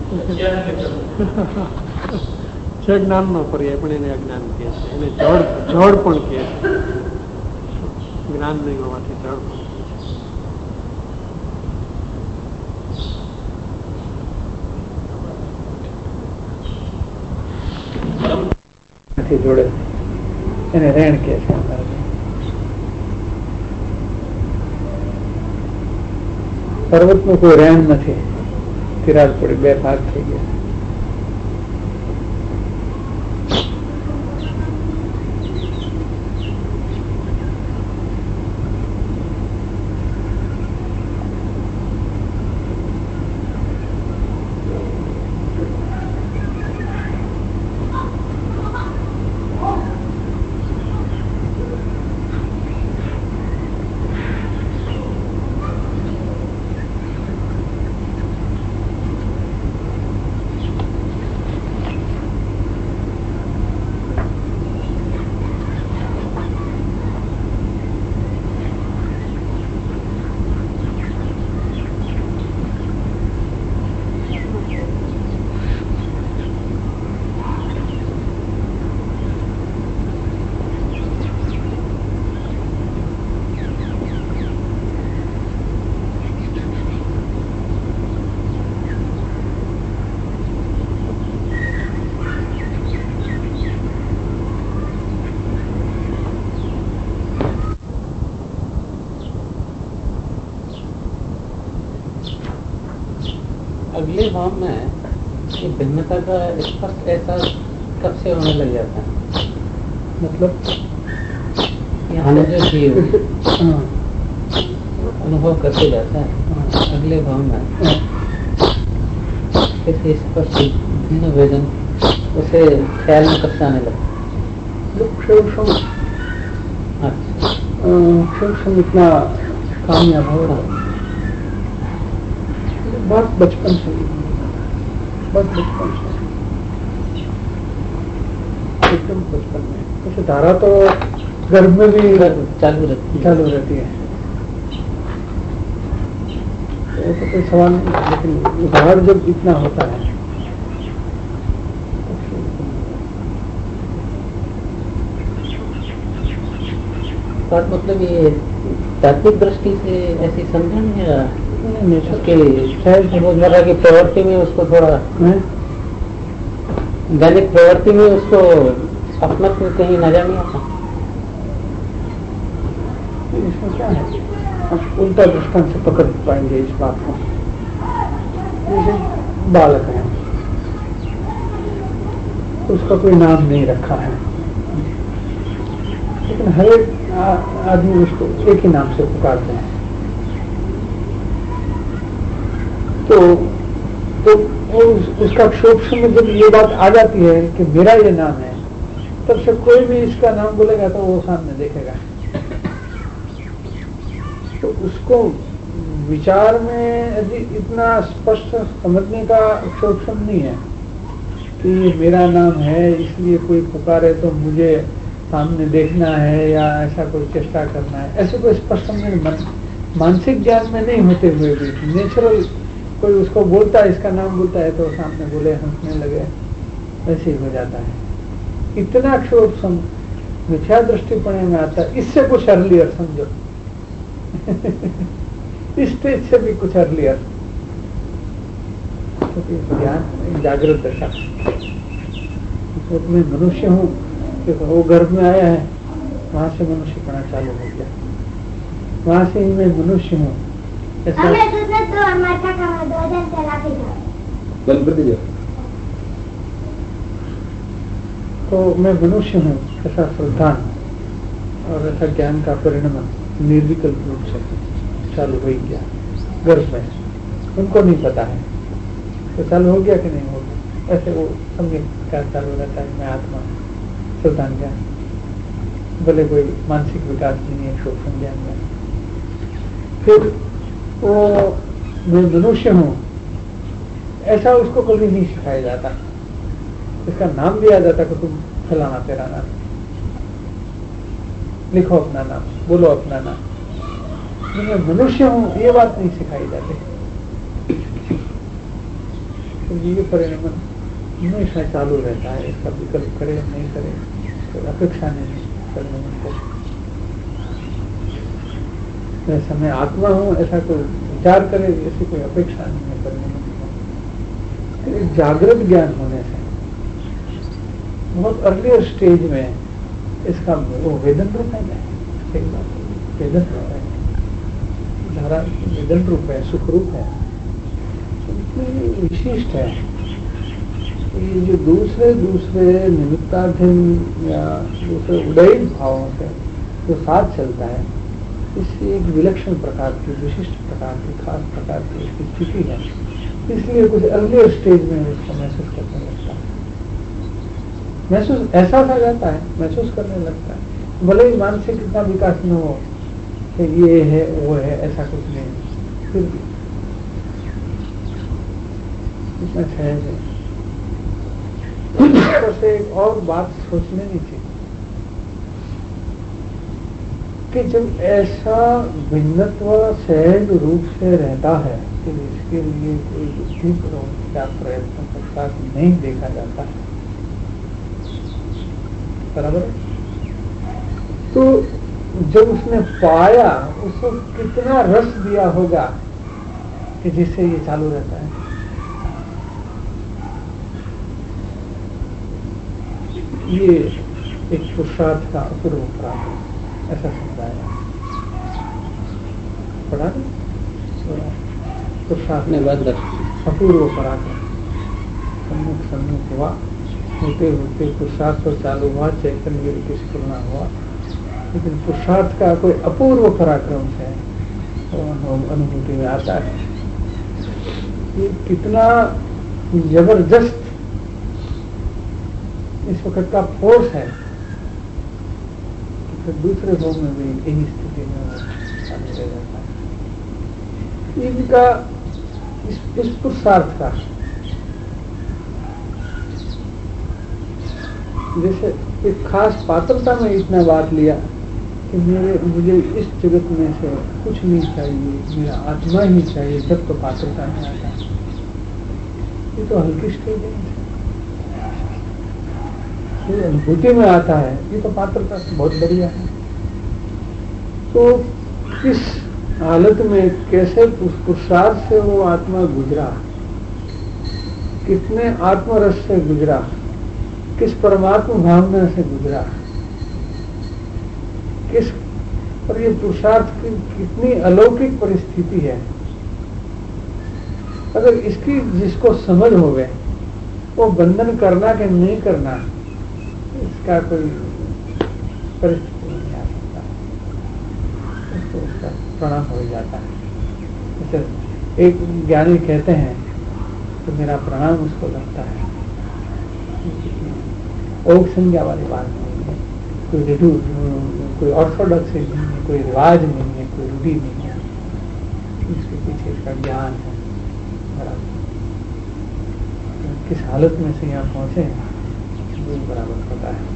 છે જ્ઞાન નો પર્યાય, પણ એને અજ્ઞાન કહે છે. એને જળ જળ પણ કહે છે. જ્ઞાન નહીં હોવાથી જળ પણ જોડે એને રેણ કહે છે. પર્વત નું કોઈ રેણ નથી. તિરાડ પડી બે ભાગ થઈ ગયા. अगले भाव में ये भिन्नता का स्पष्ट एहसास कब से होने लग जाता है? मतलब यहाँ जो जीव अनुभव करते जाता है, अगले भाव में कैसे स्पष्ट भिन्न वेदन उसे ख्याल में कब से आने लगता है? अच्छा, इतना कामयाब हो रहा है बहुत बचपन से, बहुत बचपन से, एकदम बचपन में. वैसे धारा तो गर्भ में भी चालू रहती चालू रहती है, तो कोई सवाल नहीं. लेकिन उदाहरण जब इतना होता है तो मतलब ये तात्विक दृष्टि से ऐसी समझन या उसके रोजमर्रा की प्रवृत्ति में उसको थोड़ा दैनिक प्रवृत्ति में उसको अपना कहीं नजर नहीं आता? इसमें क्या है, हम उल्टा दृष्टांत से पकड़ पाएंगे इस बात को. जैसे बालक है, उसका कोई नाम नहीं रखा है, लेकिन हर एक आदमी उसको एक ही नाम से पुकारते हैं. तो तो उस, उसका सूक्ष्म में जब ये बात आ जाती है कि मेरा ये नाम है, तब से कोई भी इसका नाम बोलेगा तो वो सामने देखेगा. तो उसको विचार में यदि इतना स्पष्ट समझने का सूक्ष्म नहीं है कि ये मेरा नाम है इसलिए कोई पुकारे तो मुझे सामने देखना है या ऐसा कोई चेष्टा करना है, ऐसे कोई स्पष्ट मेरे मानसिक ज्ञान में नहीं होते हुए भी नेचुरल कोई उसको बोलता है, इसका नाम बोलता है तो सामने बोले हंसने लगे, ऐसे ही हो जाता है. इतना क्षोभ सम मिथ्या दृष्टिपणे में आता है. इससे कुछ अर्लियर समझो. इस स्टेज से भी कुछ अर्लियर, क्योंकि ज्ञान जागृत दशा. तो मैं मनुष्य हूँ, वो गर्भ में आया है, वहां से मनुष्य पढ़ना चालू हो गया, वहां से ही मैं मनुष्य हूँ. तो मैं मनुष्य हूँ ऐसा श्रद्धान और ऐसा ज्ञान का परिणाम निर्विकल्प रूप से चालू हो गया गर्भ में. उनको नहीं पता है तो चालू हो गया कि नहीं हो गया. ऐसे वो समझे क्या चालू रहता है, मैं आत्मा सुल्तान ज्ञान, भले कोई मानसिक विकास नहीं है, सूक्ष्म ज्ञान में। फिर वो मैं मनुष्य हूँ ऐसा उसको कभी नहीं सिखाया जाता, इसका नाम दिया जाता कि तुम फलाना तेरा नाम, लिखो अपना नाम, बोलो अपना नाम। मैं मनुष्य हूँ ये बात नहीं सिखाई जाती। तो ये परिणाम हमेशा चालू रहता है, इसका विकल्प करे नहीं करे कोई अपेक्षा नहीं करने को। ऐसा मैं आत्मा हूँ ऐसा कोई विचार करे, ऐसी कोई अपेक्षा नहीं है करने में। जागृत ज्ञान होने से बहुत अर्लियर स्टेज में इसका वो वेदन रूप है, वेदन रूप है, धारा वेदन रूप है, सुख रूप है, इतनी विशिष्ट है। ये जो दूसरे दूसरे निमित्ताधीन या दूसरे उदयित भावों से जो साथ चलता है, इसकी एक विलक्षण प्रकार की, विशिष्ट प्रकार की, खास प्रकार की इसकी स्थिति है। इसलिए कुछ अर्लियर स्टेज में इसको महसूस करने लगता है, महसूस ऐसा सा जाता है, महसूस करने लगता है। भले ही मानसिक इतना विकास न हो कि ये है वो है, ऐसा कुछ नहीं, फिर भी इतना सहज है। से एक और बात सोच लेनी चाहिए कि जब ऐसा भिन्नत्व सहज रूप से रहता है कि इसके लिए कोई बुद्धि का प्रयत्न करता नहीं देखा जाता है, बराबर। तो जब उसने पाया उसको कितना रस दिया होगा कि जिससे ये चालू रहता है। ये एक पुरुषार्थ का अपूर्व पराक्रम ऐसा समझाया, पढ़ा पुरुषार्थ ने बाद अपूर्व पराक्रम सम्मुख सम्मुख हुआ, होते होते पुरुषार्थ तो चालू हुआ, चैतन्य की स्फुरना हुआ, लेकिन पुरुषार्थ का कोई अपूर्व पराक्रम है अनुभूति में आता है। ये कितना जबरदस्त इस वक्त का फोर्स है कि फिर दूसरे भाव में भी यही स्थिति में चालू रह जाता है। इनका इस, इस पुरुषार्थ का जैसे एक खास पात्रता में इतना बात लिया कि मेरे मुझे इस जगत में से कुछ नहीं चाहिए, मेरा आत्मा ही चाहिए, जब तो पात्रता में आता है। ये तो हल्की स्टेज है, ये अनुभूति में आता है, ये तो पात्रता बहुत बढ़िया है। तो इस हालत में कैसे पुरुषार्थ से वो आत्मा गुजरा, कितने आत्मरस से गुजरा, किस परमात्मा भावना से गुजरा, किस और ये पुरुषार्थ की कितनी अलौकिक परिस्थिति है। अगर इसकी जिसको समझ हो गए, वो बंधन करना कि नहीं करना इसका कोई परिस्थिति नहीं आ सकता, उसको उसका प्रणाम हो जाता है। जैसे एक ज्ञानी कहते हैं तो मेरा प्रणाम उसको लगता है। ओग संज्ञा वाली बात नहीं है, कोई रिडू कोई ऑर्थोडॉक्सी नहीं है, कोई रिवाज नहीं है, कोई रूढ़ी नहीं है, इसके पीछे इसका ज्ञान है। बराबर किस हालत में से यहाँ पहुंचे वो बराबर पता है।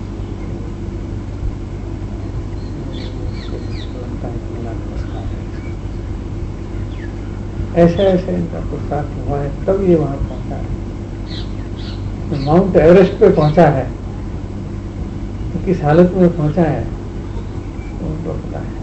ऐसे ऐसे इनका पुरुषार्थ हुआ है, तब ये वहां पहुंचा है। माउंट एवरेस्ट पे पहुंचा है तो किस हालत में पहुंचा है उनको पता है।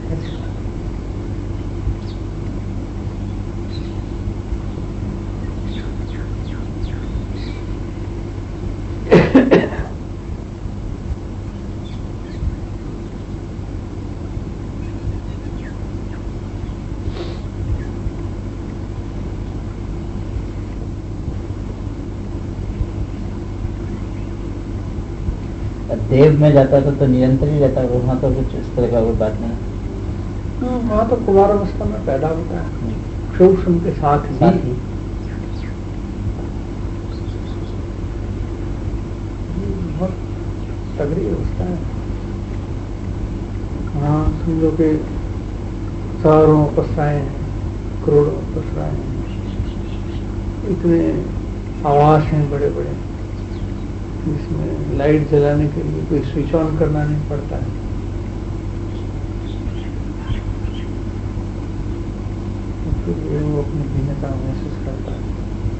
देव में जाता था तो निरंतर ही रहता है, वहाँ तो कुछ इस तरह का कोई बात नहीं। वहाँ तो कुमार अवस्था में पैदा होता है, सूक्ष्म के साथ ही, तगड़ी अवस्था है। हाँ, समझो कि हजारों पसराए हैं, करोड़ों पसराए हैं, इतने आवास हैं बड़े बड़े, जिसमें लाइट जलाने के लिए कोई स्विच ऑन करना नहीं पड़ता है। तो फिर वो अपनी भिन्नता महसूस करता है।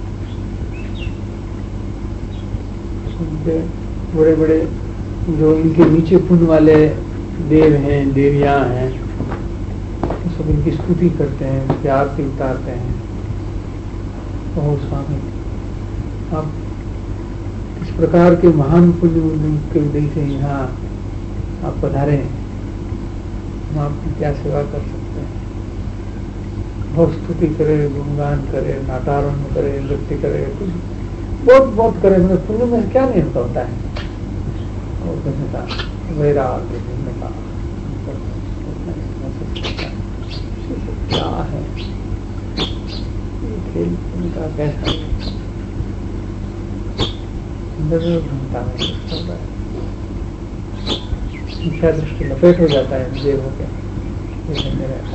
बड़े बड़े जो इनके नीचे पुण्य वाले देव हैं, देवियां हैं, सब इनकी स्तुति करते हैं, इनकी आरती उतारते हैं। ओह स्वामी, आप इस प्रकार के महान पुण्य के उदय से यहाँ आप पधारे, हम आपकी क्या सेवा कर सकते हैं। बहुत स्तुति करे, गुणगान करे, नाटारंभ करे, नृत्य करे, कुछ बहुत बहुत करे, मतलब पुण्य में क्या नहीं होता है। और भिन्नता, वैराग्य, भिन्नता क्या है ये खेल उनका कैसा भिन्नता में चल रहा है। शिक्षा दृष्टि लपेट हो जाता है, देव हो गया, ये रहता है।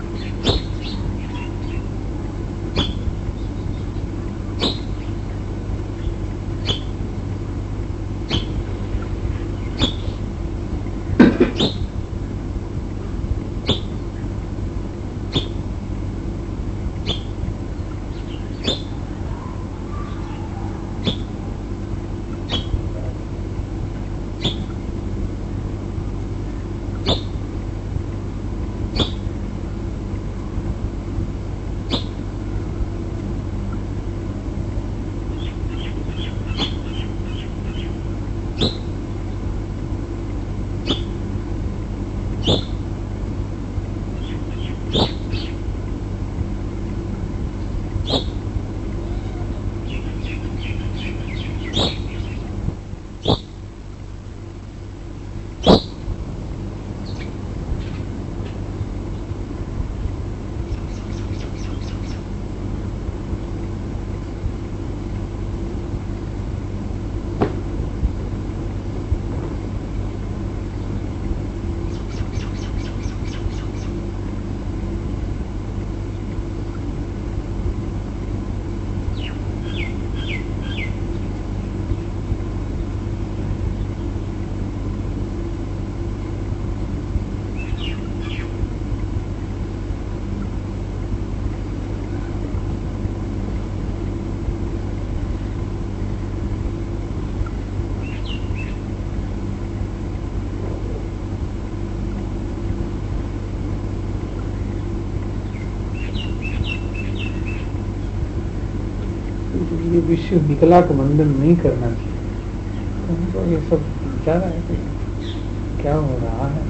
ये विश्व विकला को बंधन नहीं करना चाहिए। तो हमको ये सब विचार है कि क्या हो रहा है।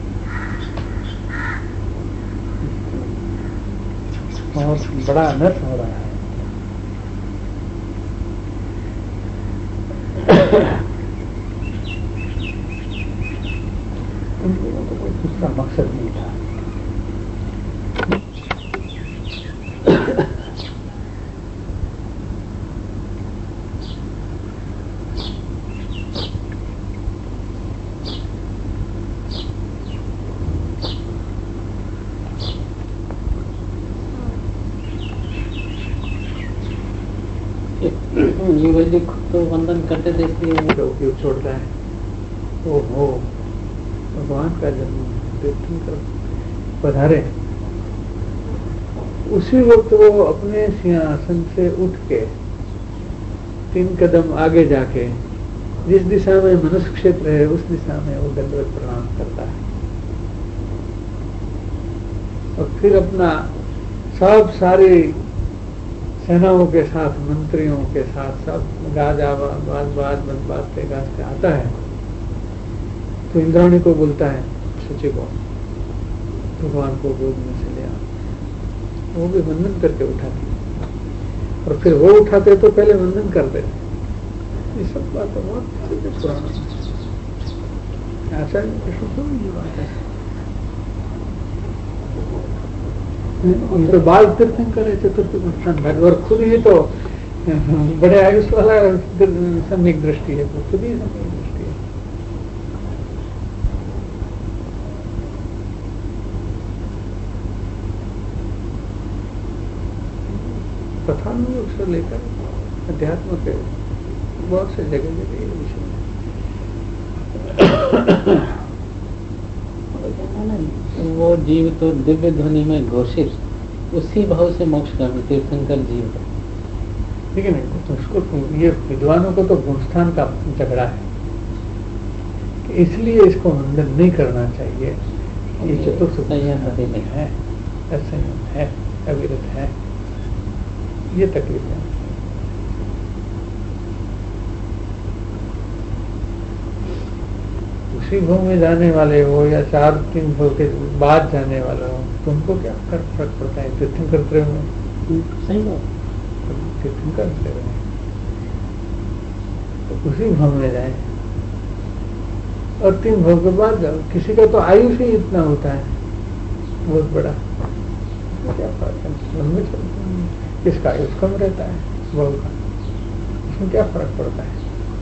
बहुत बड़ा अनर्थ हो रहा है। इन लोगों को कोई दूसरा मकसद नहीं था। जीवन जी खुद तो वंदन करते थे, इसलिए उपयोग छोड़ता है। ओहो, भगवान का जन्म दर्शन कर पधारे। उसी वक्त वो अपने सिंहासन से उठ के तीन कदम आगे जाके जिस दिशा में मनुष्य क्षेत्र है उस दिशा में वो दंडवत प्रणाम करता है और फिर अपना सब सारी सेनाओं के साथ, मंत्रियों के साथ, सब राजा बाज बाज बाजते गाजते आता है। तो इंद्राणी को बोलता है, सची को, भगवान को गोद में से ले आ। वो भी वंदन करके उठाती और फिर वो उठाते तो पहले वंदन करते। ये सब बात बहुत पुराना आचार्य की बात है। तो बाल तीर्थंकर है चतुर्थ भाग और खुद ही तो बड़े आयुष वाला सम्यक दृष्टि है, तो खुद ही सम्यक दृष्टि है। प्रधान रूप से लेकर अध्यात्म के बहुत से जगह जगह ये विषय वो जीव तो दिव्य ध्वनि में घोषित उसी भाव से मोक्ष का तीर्थंकर जीव है। ठीक है नहीं, तो उसको ये विद्वानों को तो गुणस्थान का झगड़ा है कि इसलिए इसको मंडन नहीं करना चाहिए। ये चतुर्थ संयम है, असंयम है, अविरत है, ये तकलीफ है। उसी भव में जाने वाले हो या चार तीन भव के बाद जाने वाला हो, तुमको क्या फर्क पड़ता है? तीर्थंकर प्रेम में सही बात, तीर्थंकर प्रेम में तो उसी भव में जाए और तीन भव के बाद जाओ। किसी का तो आयुष ही इतना होता है बहुत बड़ा, क्या फर्क है? लंबे चलते हैं, किसका आयुष कम रहता है भव का, उसमें क्या फर्क पड़ता है?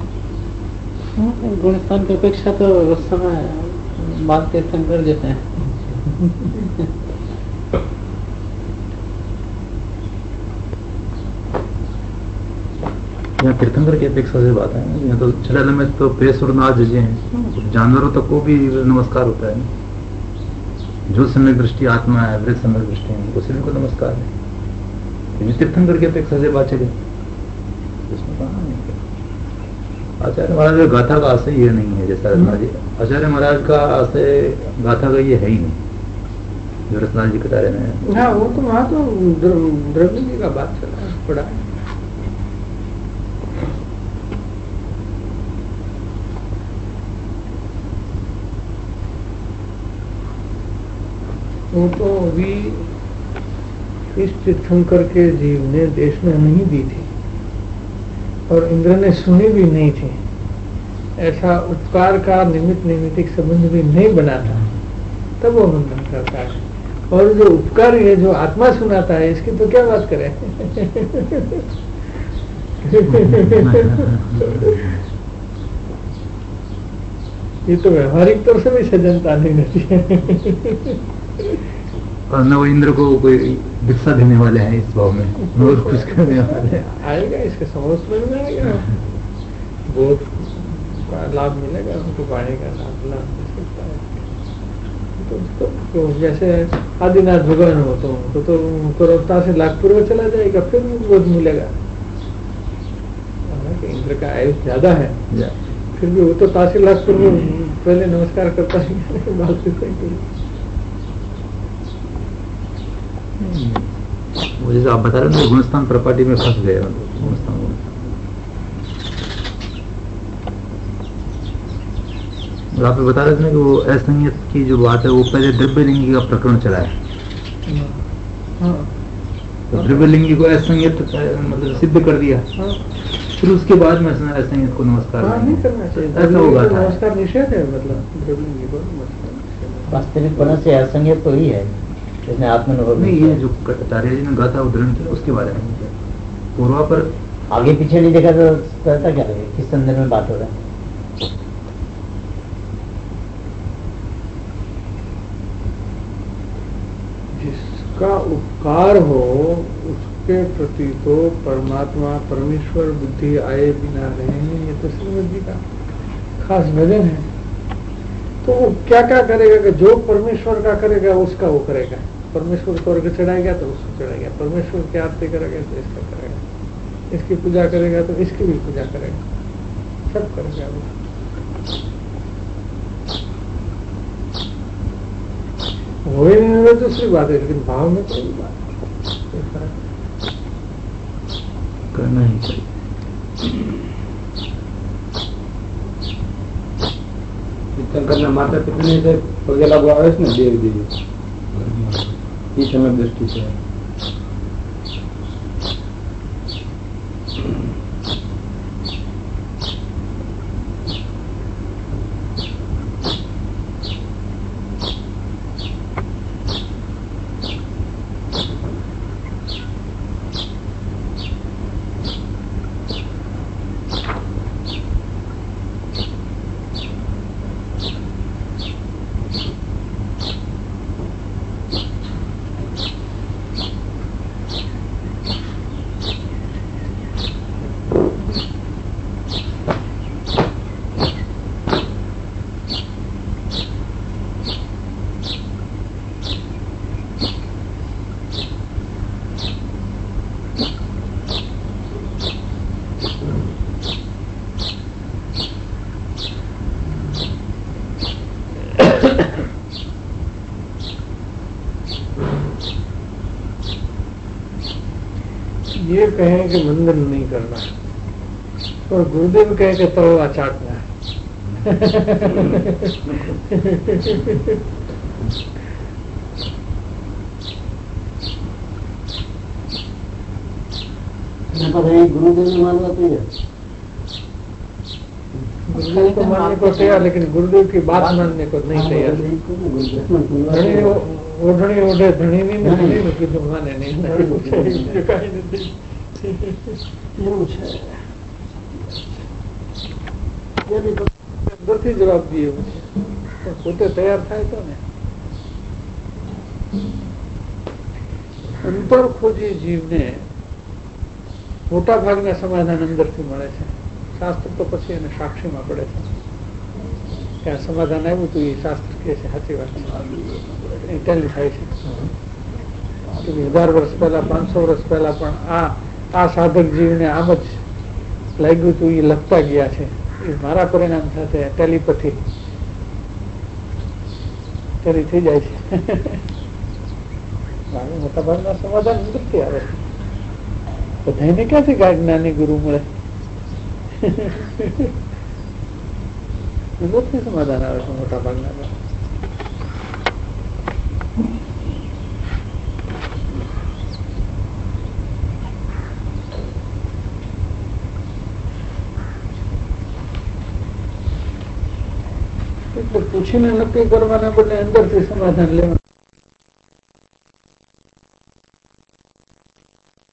गुणस्थान की अपेक्षा तो उस समय बात तीर्थंकर जैसे हैं। यहाँ तीर्थंकर की अपेक्षा से बात है। यहाँ तो छलाल में तो पेश और नाज जैसे हैं, जानवरों तक को भी नमस्कार होता है। जो सम्यक दृष्टि आत्मा है, वृद्ध सम्यक दृष्टि है, उसे भी को नमस्कार है। ये तीर्थंकर की अपेक्षा से बात चले, इसमें कहा नहीं। आचार्य महाराज का गाथा का आशय ये नहीं है जैसा रत्ना जी, आचार्य महाराज का आशय गाथा का ये है ही नहीं जो रत्ना जी बता रहे हैं। हाँ, वो तो वहां तो द्रव्य जी का बात चला पड़ा है। वो तो अभी इस तीर्थंकर के जीव ने देश में नहीं दी थी और इंद्र ने सुनी भी नहीं थी। ऐसा उपकार का निमित्त निमित्तिक संबंध भी नहीं बना था, तब वो बंधन करता है। और जो उपकार है, जो आत्मा सुनाता है, इसकी तो क्या बात करें। ये तो व्यवहारिक तौर से भी सजनता नहीं रहती है। और न वो इंद्र को कोई दीक्षा देने वाले हैं इस भाव में, और कुछ करने वाले आएगा, इसके समझ में आएगा, बहुत लाभ मिलेगा उनको, बढ़ेगा लाभ लाभ सकता है। तो, तो, तो जैसे आदिनाथ भगवान हो तो तो, तो उनको रफ्ता से लाख पूर्व चला जाएगा, फिर बोध मिलेगा। इंद्र का आयुष ज्यादा है, फिर भी वो तो तासी लाख पूर्व पहले नमस्कार करता है। बात वो जैसे आप बता रहे हैं गुणस्थान प्रॉपर्टी में फंस गए, गुणस्थान आप बता रहे थे ना कि वो असंयत की जो बात है वो पहले द्रव्यलिंगी का प्रकरण चला है। हाँ, तो द्रव्यलिंगी को असंयत मतलब सिद्ध कर दिया। हाँ, फिर उसके बाद में असंयत को नमस्कार हाँ, नहीं करना चाहिए। ऐसा होगा था नमस्कार निषेध है, मतलब द्रव्यलिंगी को नमस्कार। वास्तविक पना से असंयत तो ही है, इसने आत्मनुभव नहीं। ये जो आचार्य जी ने गाथा उद्धरण किया उसके बारे में पूर्वा पर आगे पीछे नहीं देखा तो पता क्या लगे किस संदर्भ में बात हो रहा है। जिसका उपकार हो उसके प्रति तो परमात्मा परमेश्वर बुद्धि आए बिना रहेंगे। ये तो श्रीमद जी का खास भजन है। तो वो क्या क्या करेगा कि जो परमेश्वर का करेगा उसका वो करेगा। परमेश्वर को अर्घ चढ़ाएगा तो उसको चढ़ाएगा, परमेश्वर की आरती करेगा तो इसका करेगा, इसकी पूजा करेगा तो इसकी भी पूजा करेगा, सब करेगा वो। वो ही नहीं है दूसरी बात है, लेकिन भाव में कोई बात करना ही चाहिए। તીર્થંકરના માતા પિતાને પગે લાગવા આવે છે ને દેવ દેવી, એ સમય દ્રષ્ટિ છે. ये कहें कि मंदन नहीं करना और गुरुदेव कहे कि तलवा चाटना गुरुदेव ने मानना चाहिए, गुरुदेव को मानने को तैयार, लेकिन गुरुदेव की बात मानने को नहीं तैयार। धणी ओढ़णी ओढ़े धणी नहीं ने धણી નું કીધું માને નહીં, અંદરથી જવાબ દઈએ પોતે તૈયાર થાય તો ને. અંતર ખોજી જીવને મોટા ભાગના સમાધાન અંદરથી મળે છે. શાસ્ત્ર તો પછી એને સાક્ષીમાં પડે છે કે આ સમાધાન આવ્યું હતું, એ શાસ્ત્ર કે છે સાચી વાત ટેલી થાય છે. હજાર વર્ષ પહેલા, પાંચસો વર્ષ પહેલા પણ આ આ સાધક જીવને આમ જ લાગ્યું હતું, એ લખતા ગયા છે. એ મારા પરિણામ સાથે ટેલિપથી ટેલી થઈ જાય છે. મોટા ભાગના સમાધાન અંદરથી આવે છે. બધાને ક્યાંથી કાંઈ જ્ઞાની ગુરુ મળે? અંદરથી સમાધાન આવે છે મોટા ભાગના. એટલે પૂછીને નક્કી કરવાના બદલે અંદરથી સમાધાન લેવાનું.